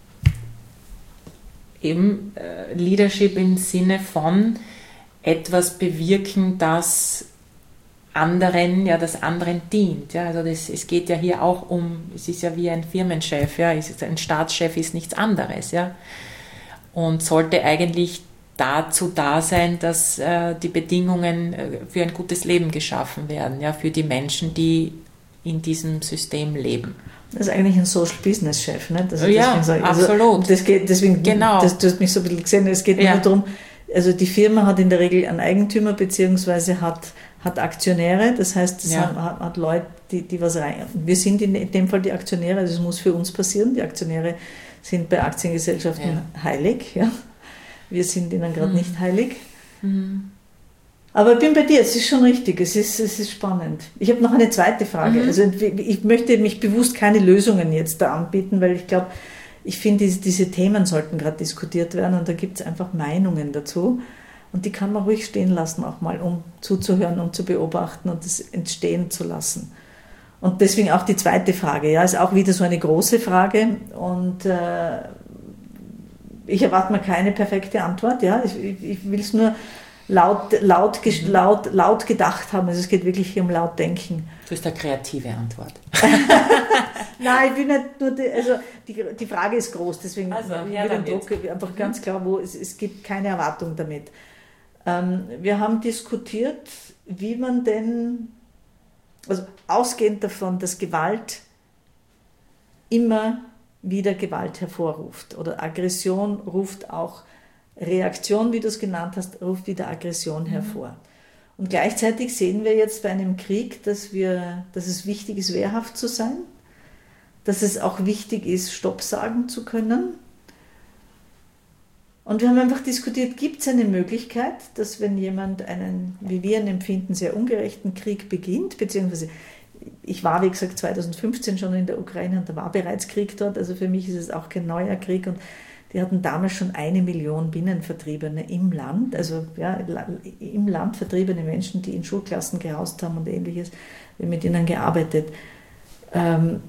eben äh, Leadership im Sinne von etwas bewirken, das anderen, ja, das anderen dient. Ja, also das, es geht ja hier auch um, es ist ja wie ein Firmenchef, ja, es ist, ein Staatschef ist nichts anderes, ja, und sollte eigentlich dazu da sein, dass äh, die Bedingungen äh, für ein gutes Leben geschaffen werden, ja, für die Menschen, die in diesem System leben. Das ist eigentlich ein Social Business Chef, ne? Das, ja, so, also, absolut. Das geht, deswegen, genau. Das, du hast mich so ein bisschen gesehen, es geht ja. nur darum, also die Firma hat in der Regel einen Eigentümer beziehungsweise hat, hat Aktionäre, das heißt, es ja. hat, hat Leute, die, die was rein... Wir sind in dem Fall die Aktionäre, also es muss für uns passieren. Die Aktionäre sind bei Aktiengesellschaften ja. heilig, ja. Wir sind ihnen gerade mhm. nicht heilig. Mhm. Aber ich bin bei dir, es ist schon richtig, es ist, es ist spannend. Ich habe noch eine zweite Frage. Mhm. Also ich möchte mich bewusst keine Lösungen jetzt da anbieten, weil ich glaube, ich finde, diese, diese Themen sollten gerade diskutiert werden und da gibt es einfach Meinungen dazu. Und die kann man ruhig stehen lassen, auch mal, um zuzuhören und zu beobachten und das entstehen zu lassen. Und deswegen auch die zweite Frage, ja, ist auch wieder so eine große Frage und äh, ich erwarte mal keine perfekte Antwort, ja, ich, ich, ich will es nur laut, laut, mhm. laut, laut gedacht haben, also es geht wirklich hier um laut denken. Du hast eine kreative Antwort. Nein, ich will nicht nur, die, also die, die Frage ist groß, deswegen also, will ich den Druck einfach mhm. ganz klar, wo es, es gibt keine Erwartung damit. Ähm, wir haben diskutiert, wie man denn, also ausgehend davon, dass Gewalt immer wieder Gewalt hervorruft oder Aggression ruft auch Reaktion, wie du es genannt hast, ruft wieder Aggression mhm. hervor. Und gleichzeitig sehen wir jetzt bei einem Krieg, dass, wir, dass es wichtig ist, wehrhaft zu sein, dass es auch wichtig ist, Stopp sagen zu können. Und wir haben einfach diskutiert, gibt es eine Möglichkeit, dass wenn jemand einen, wie wir ihn empfinden, sehr ungerechten Krieg beginnt, beziehungsweise ich war, wie gesagt, zweitausendfünfzehn schon in der Ukraine und da war bereits Krieg dort, also für mich ist es auch kein neuer Krieg und die hatten damals schon eine Million Binnenvertriebene im Land, also ja, im Land vertriebene Menschen, die in Schulklassen gehaust haben und ähnliches, wir haben mit ihnen gearbeitet. Ähm,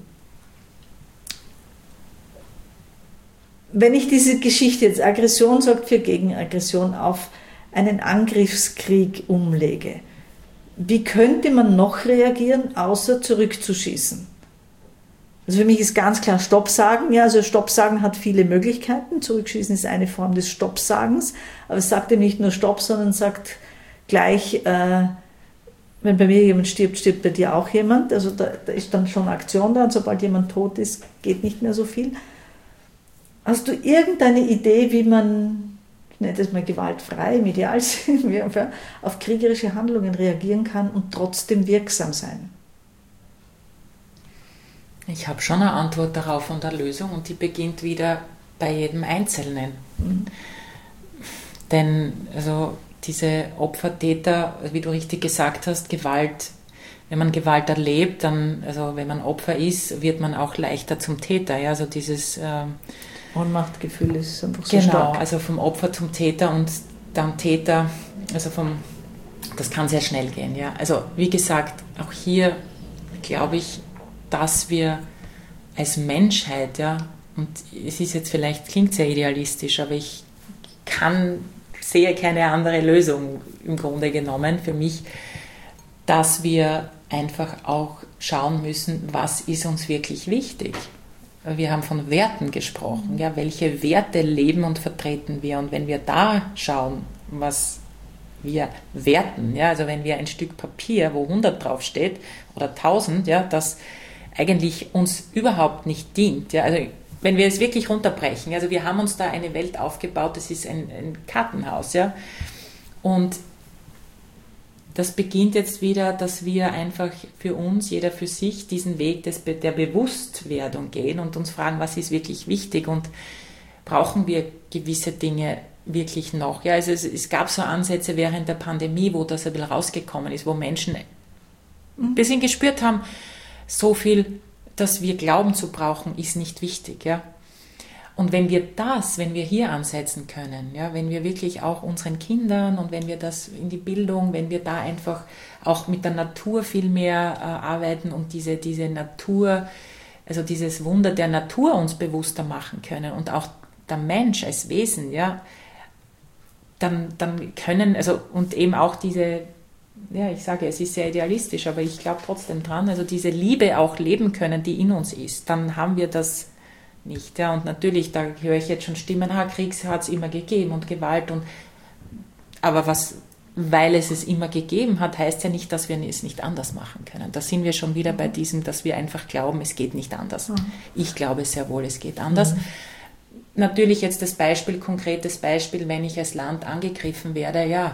Wenn ich diese Geschichte jetzt, Aggression sorgt für Gegenaggression, auf einen Angriffskrieg umlege, wie könnte man noch reagieren, außer zurückzuschießen? Also für mich ist ganz klar Stopp sagen. Ja, also Stopp sagen hat viele Möglichkeiten. Zurückschießen ist eine Form des Stoppsagens. Aber es sagt ja nicht nur Stopp, sondern sagt gleich, äh, wenn bei mir jemand stirbt, stirbt bei dir auch jemand. Also da, da ist dann schon Aktion da und sobald jemand tot ist, geht nicht mehr so viel. Hast du irgendeine Idee, wie man, ich nenne das mal gewaltfrei, im Idealsinn, auf kriegerische Handlungen reagieren kann und trotzdem wirksam sein? Ich habe schon eine Antwort darauf und eine Lösung und die beginnt wieder bei jedem Einzelnen. Mhm. Denn also diese Opfer-Täter, wie du richtig gesagt hast, Gewalt, wenn man Gewalt erlebt, dann, also wenn man Opfer ist, wird man auch leichter zum Täter. Ja? Also dieses äh, Ohnmachtgefühl ist einfach so genau, stark. Genau, also vom Opfer zum Täter und dann Täter, also vom, das kann sehr schnell gehen. Ja? Also wie gesagt, auch hier glaube ich, dass wir als Menschheit, ja, und es ist jetzt vielleicht, klingt sehr idealistisch, aber ich kann, sehe keine andere Lösung im Grunde genommen für mich, dass wir einfach auch schauen müssen, was ist uns wirklich wichtig. Wir haben von Werten gesprochen, ja, welche Werte leben und vertreten wir und wenn wir da schauen, was wir werten, ja, also wenn wir ein Stück Papier, wo hundert draufsteht oder tausend, ja, das eigentlich uns überhaupt nicht dient, ja, also wenn wir es wirklich runterbrechen, also wir haben uns da eine Welt aufgebaut, das ist ein, ein Kartenhaus, ja, und das beginnt jetzt wieder, dass wir einfach für uns, jeder für sich, diesen Weg des, der Bewusstwerdung gehen und uns fragen, was ist wirklich wichtig und brauchen wir gewisse Dinge wirklich noch. Ja, also es, es gab so Ansätze während der Pandemie, wo das ein bisschen rausgekommen ist, wo Menschen ein bisschen gespürt haben, so viel, dass wir glauben zu brauchen, ist nicht wichtig. Ja. Und wenn wir das, wenn wir hier ansetzen können, ja, wenn wir wirklich auch unseren Kindern und wenn wir das in die Bildung, wenn wir da einfach auch mit der Natur viel mehr äh, arbeiten und diese, diese Natur, also dieses Wunder der Natur uns bewusster machen können und auch der Mensch als Wesen, ja, dann, dann können, also und eben auch diese, ja, ich sage, es ist sehr idealistisch, aber ich glaube trotzdem dran, also diese Liebe auch leben können, die in uns ist, dann haben wir das nicht. Ja, und natürlich, da höre ich jetzt schon Stimmen, ah, Krieg hat es immer gegeben und Gewalt. Und, aber was, weil es es immer gegeben hat, heißt ja nicht, dass wir es nicht anders machen können. Da sind wir schon wieder bei diesem, dass wir einfach glauben, es geht nicht anders. Mhm. Ich glaube sehr wohl, es geht anders. Mhm. Natürlich jetzt das Beispiel, konkretes Beispiel, wenn ich als Land angegriffen werde, ja,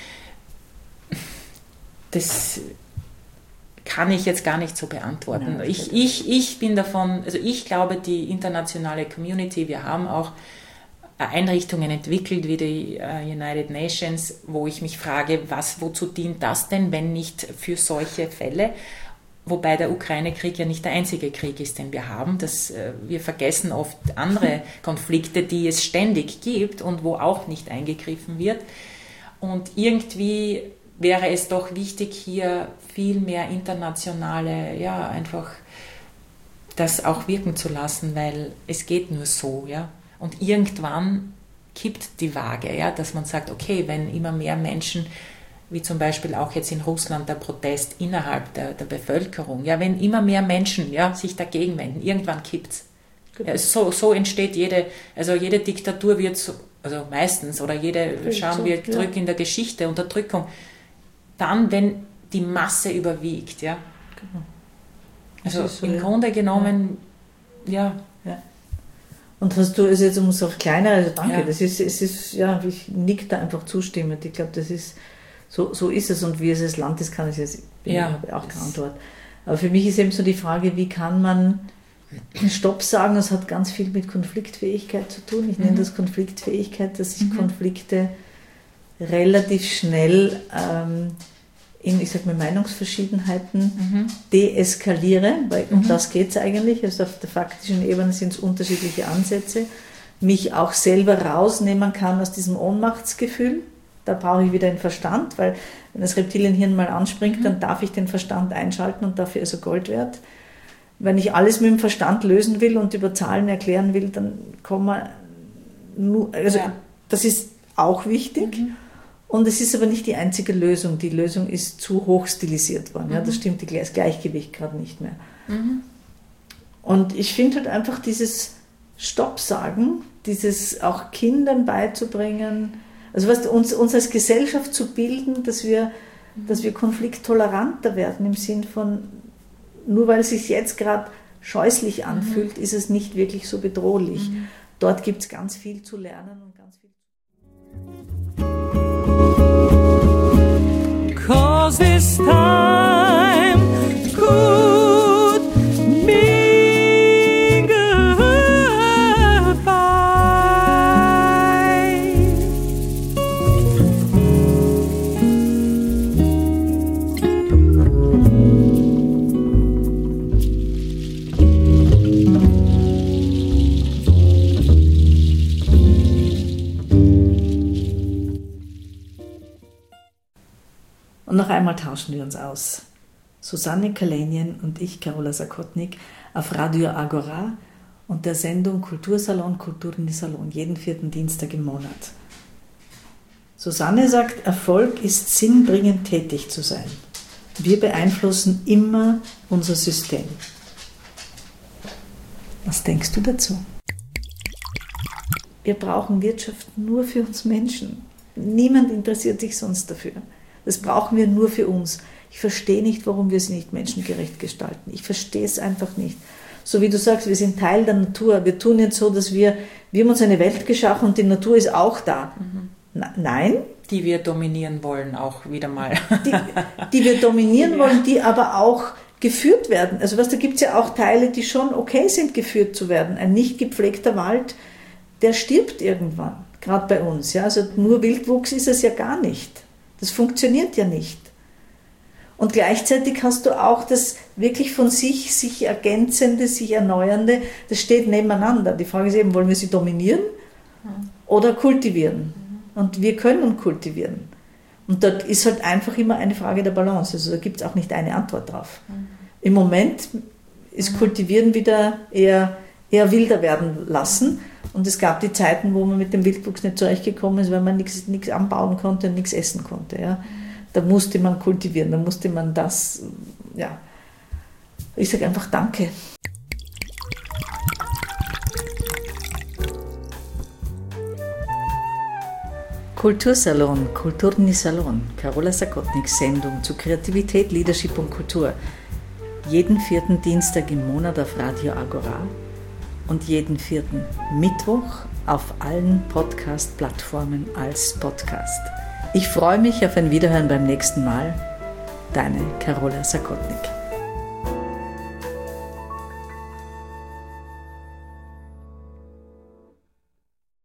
das kann ich jetzt gar nicht so beantworten. Nein, ich, ich, ich bin davon, also ich glaube, die internationale Community, wir haben auch Einrichtungen entwickelt wie die United Nations, wo ich mich frage, was, wozu dient das denn, wenn nicht für solche Fälle? Wobei der Ukraine-Krieg ja nicht der einzige Krieg ist, den wir haben. Das, wir vergessen oft andere Konflikte, die es ständig gibt und wo auch nicht eingegriffen wird. Und irgendwie wäre es doch wichtig, hier viel mehr internationale, ja, einfach das auch wirken zu lassen, weil es geht nur so, ja. Und irgendwann kippt die Waage, ja, dass man sagt, okay, wenn immer mehr Menschen, wie zum Beispiel auch jetzt in Russland der Protest innerhalb der, der Bevölkerung, ja, wenn immer mehr Menschen, ja, sich dagegen wenden, irgendwann kippt's. Ja, so, so entsteht jede, also jede Diktatur wird so, also meistens, oder jede, schauen wir zurück in der Geschichte, Unterdrückung, dann, wenn die Masse überwiegt, ja. Genau. Also so, im ja. Grunde genommen, ja. ja. Und hast du, also jetzt um es auf kleiner, also danke, ja. das ist, es ist, ja, ich nick da einfach zustimmend. Ich glaube, das ist, so, so ist es und wie es als Land ist, kann ich jetzt, ja. ich habe auch keine Antwort. Aber für mich ist eben so die Frage, wie kann man Stopp sagen, das hat ganz viel mit Konfliktfähigkeit zu tun. Ich nenne das Konfliktfähigkeit, dass ich mhm. Konflikte relativ schnell ähm, in, ich sag mal, Meinungsverschiedenheiten mhm. deeskaliere, weil mhm. um das geht es eigentlich. Also auf der faktischen Ebene sind es unterschiedliche Ansätze. Mich auch selber rausnehmen kann aus diesem Ohnmachtsgefühl. Da brauche ich wieder den Verstand, weil wenn das Reptilienhirn mal anspringt, mhm. dann darf ich den Verstand einschalten und dafür ist er Gold wert. Wenn ich alles mit dem Verstand lösen will und über Zahlen erklären will, dann kommen wir nur, also ja. das ist auch wichtig. Mhm. Und es ist aber nicht die einzige Lösung. Die Lösung ist zu hoch stilisiert worden. Mhm. Ja, das stimmt, das Gleichgewicht gerade nicht mehr. Mhm. Und ich finde halt einfach dieses Stopp sagen, dieses auch Kindern beizubringen, also was uns, uns als Gesellschaft zu bilden, dass wir, mhm. dass wir konflikttoleranter werden im Sinn von, nur weil es sich jetzt gerade scheußlich anfühlt, mhm. ist es nicht wirklich so bedrohlich. Mhm. Dort gibt es ganz viel zu lernen und ganz viel. 'Cause this time could mean goodbye. Und noch einmal tauschen wir uns aus. Susanne Kalenian und ich, Carola Sakotnik, auf Radio Agora und der Sendung Kultursalon, Kulturni Salon, jeden vierten Dienstag im Monat. Susanne sagt, Erfolg ist sinnbringend tätig zu sein. Wir beeinflussen immer unser System. Was denkst du dazu? Wir brauchen Wirtschaft nur für uns Menschen. Niemand interessiert sich sonst dafür. Das brauchen wir nur für uns. Ich verstehe nicht, warum wir sie nicht menschengerecht gestalten. Ich verstehe es einfach nicht. So wie du sagst, wir sind Teil der Natur. Wir tun jetzt so, dass wir, wir haben uns eine Welt geschaffen und die Natur ist auch da. Mhm. Na, nein. Die wir dominieren wollen, auch wieder mal. Die, die wir dominieren wollen, die aber auch geführt werden. Also was, da gibt es ja auch Teile, die schon okay sind, geführt zu werden. Ein nicht gepflegter Wald, der stirbt irgendwann, gerade bei uns. Ja? Also nur Wildwuchs ist es ja gar nicht. Das funktioniert ja nicht. Und gleichzeitig hast du auch das wirklich von sich, sich ergänzende, sich erneuernde, das steht nebeneinander. Die Frage ist eben, wollen wir sie dominieren oder kultivieren? Und wir können kultivieren. Und da ist halt einfach immer eine Frage der Balance. Also da gibt es auch nicht eine Antwort drauf. Im Moment ist Kultivieren wieder eher, eher wilder werden lassen. Und es gab die Zeiten, wo man mit dem Wildwuchs nicht zurechtgekommen ist, weil man nichts, nichts anbauen konnte und nichts essen konnte. Ja. Da musste man kultivieren, da musste man das, ja. Ich sage einfach Danke. Kultursalon, Kulturni Salon, Carola Sakotniks Sendung zu Kreativität, Leadership und Kultur. Jeden vierten Dienstag im Monat auf Radio Agora und jeden vierten Mittwoch auf allen Podcast-Plattformen als Podcast. Ich freue mich auf ein Wiederhören beim nächsten Mal. Deine Carola Sakotnik.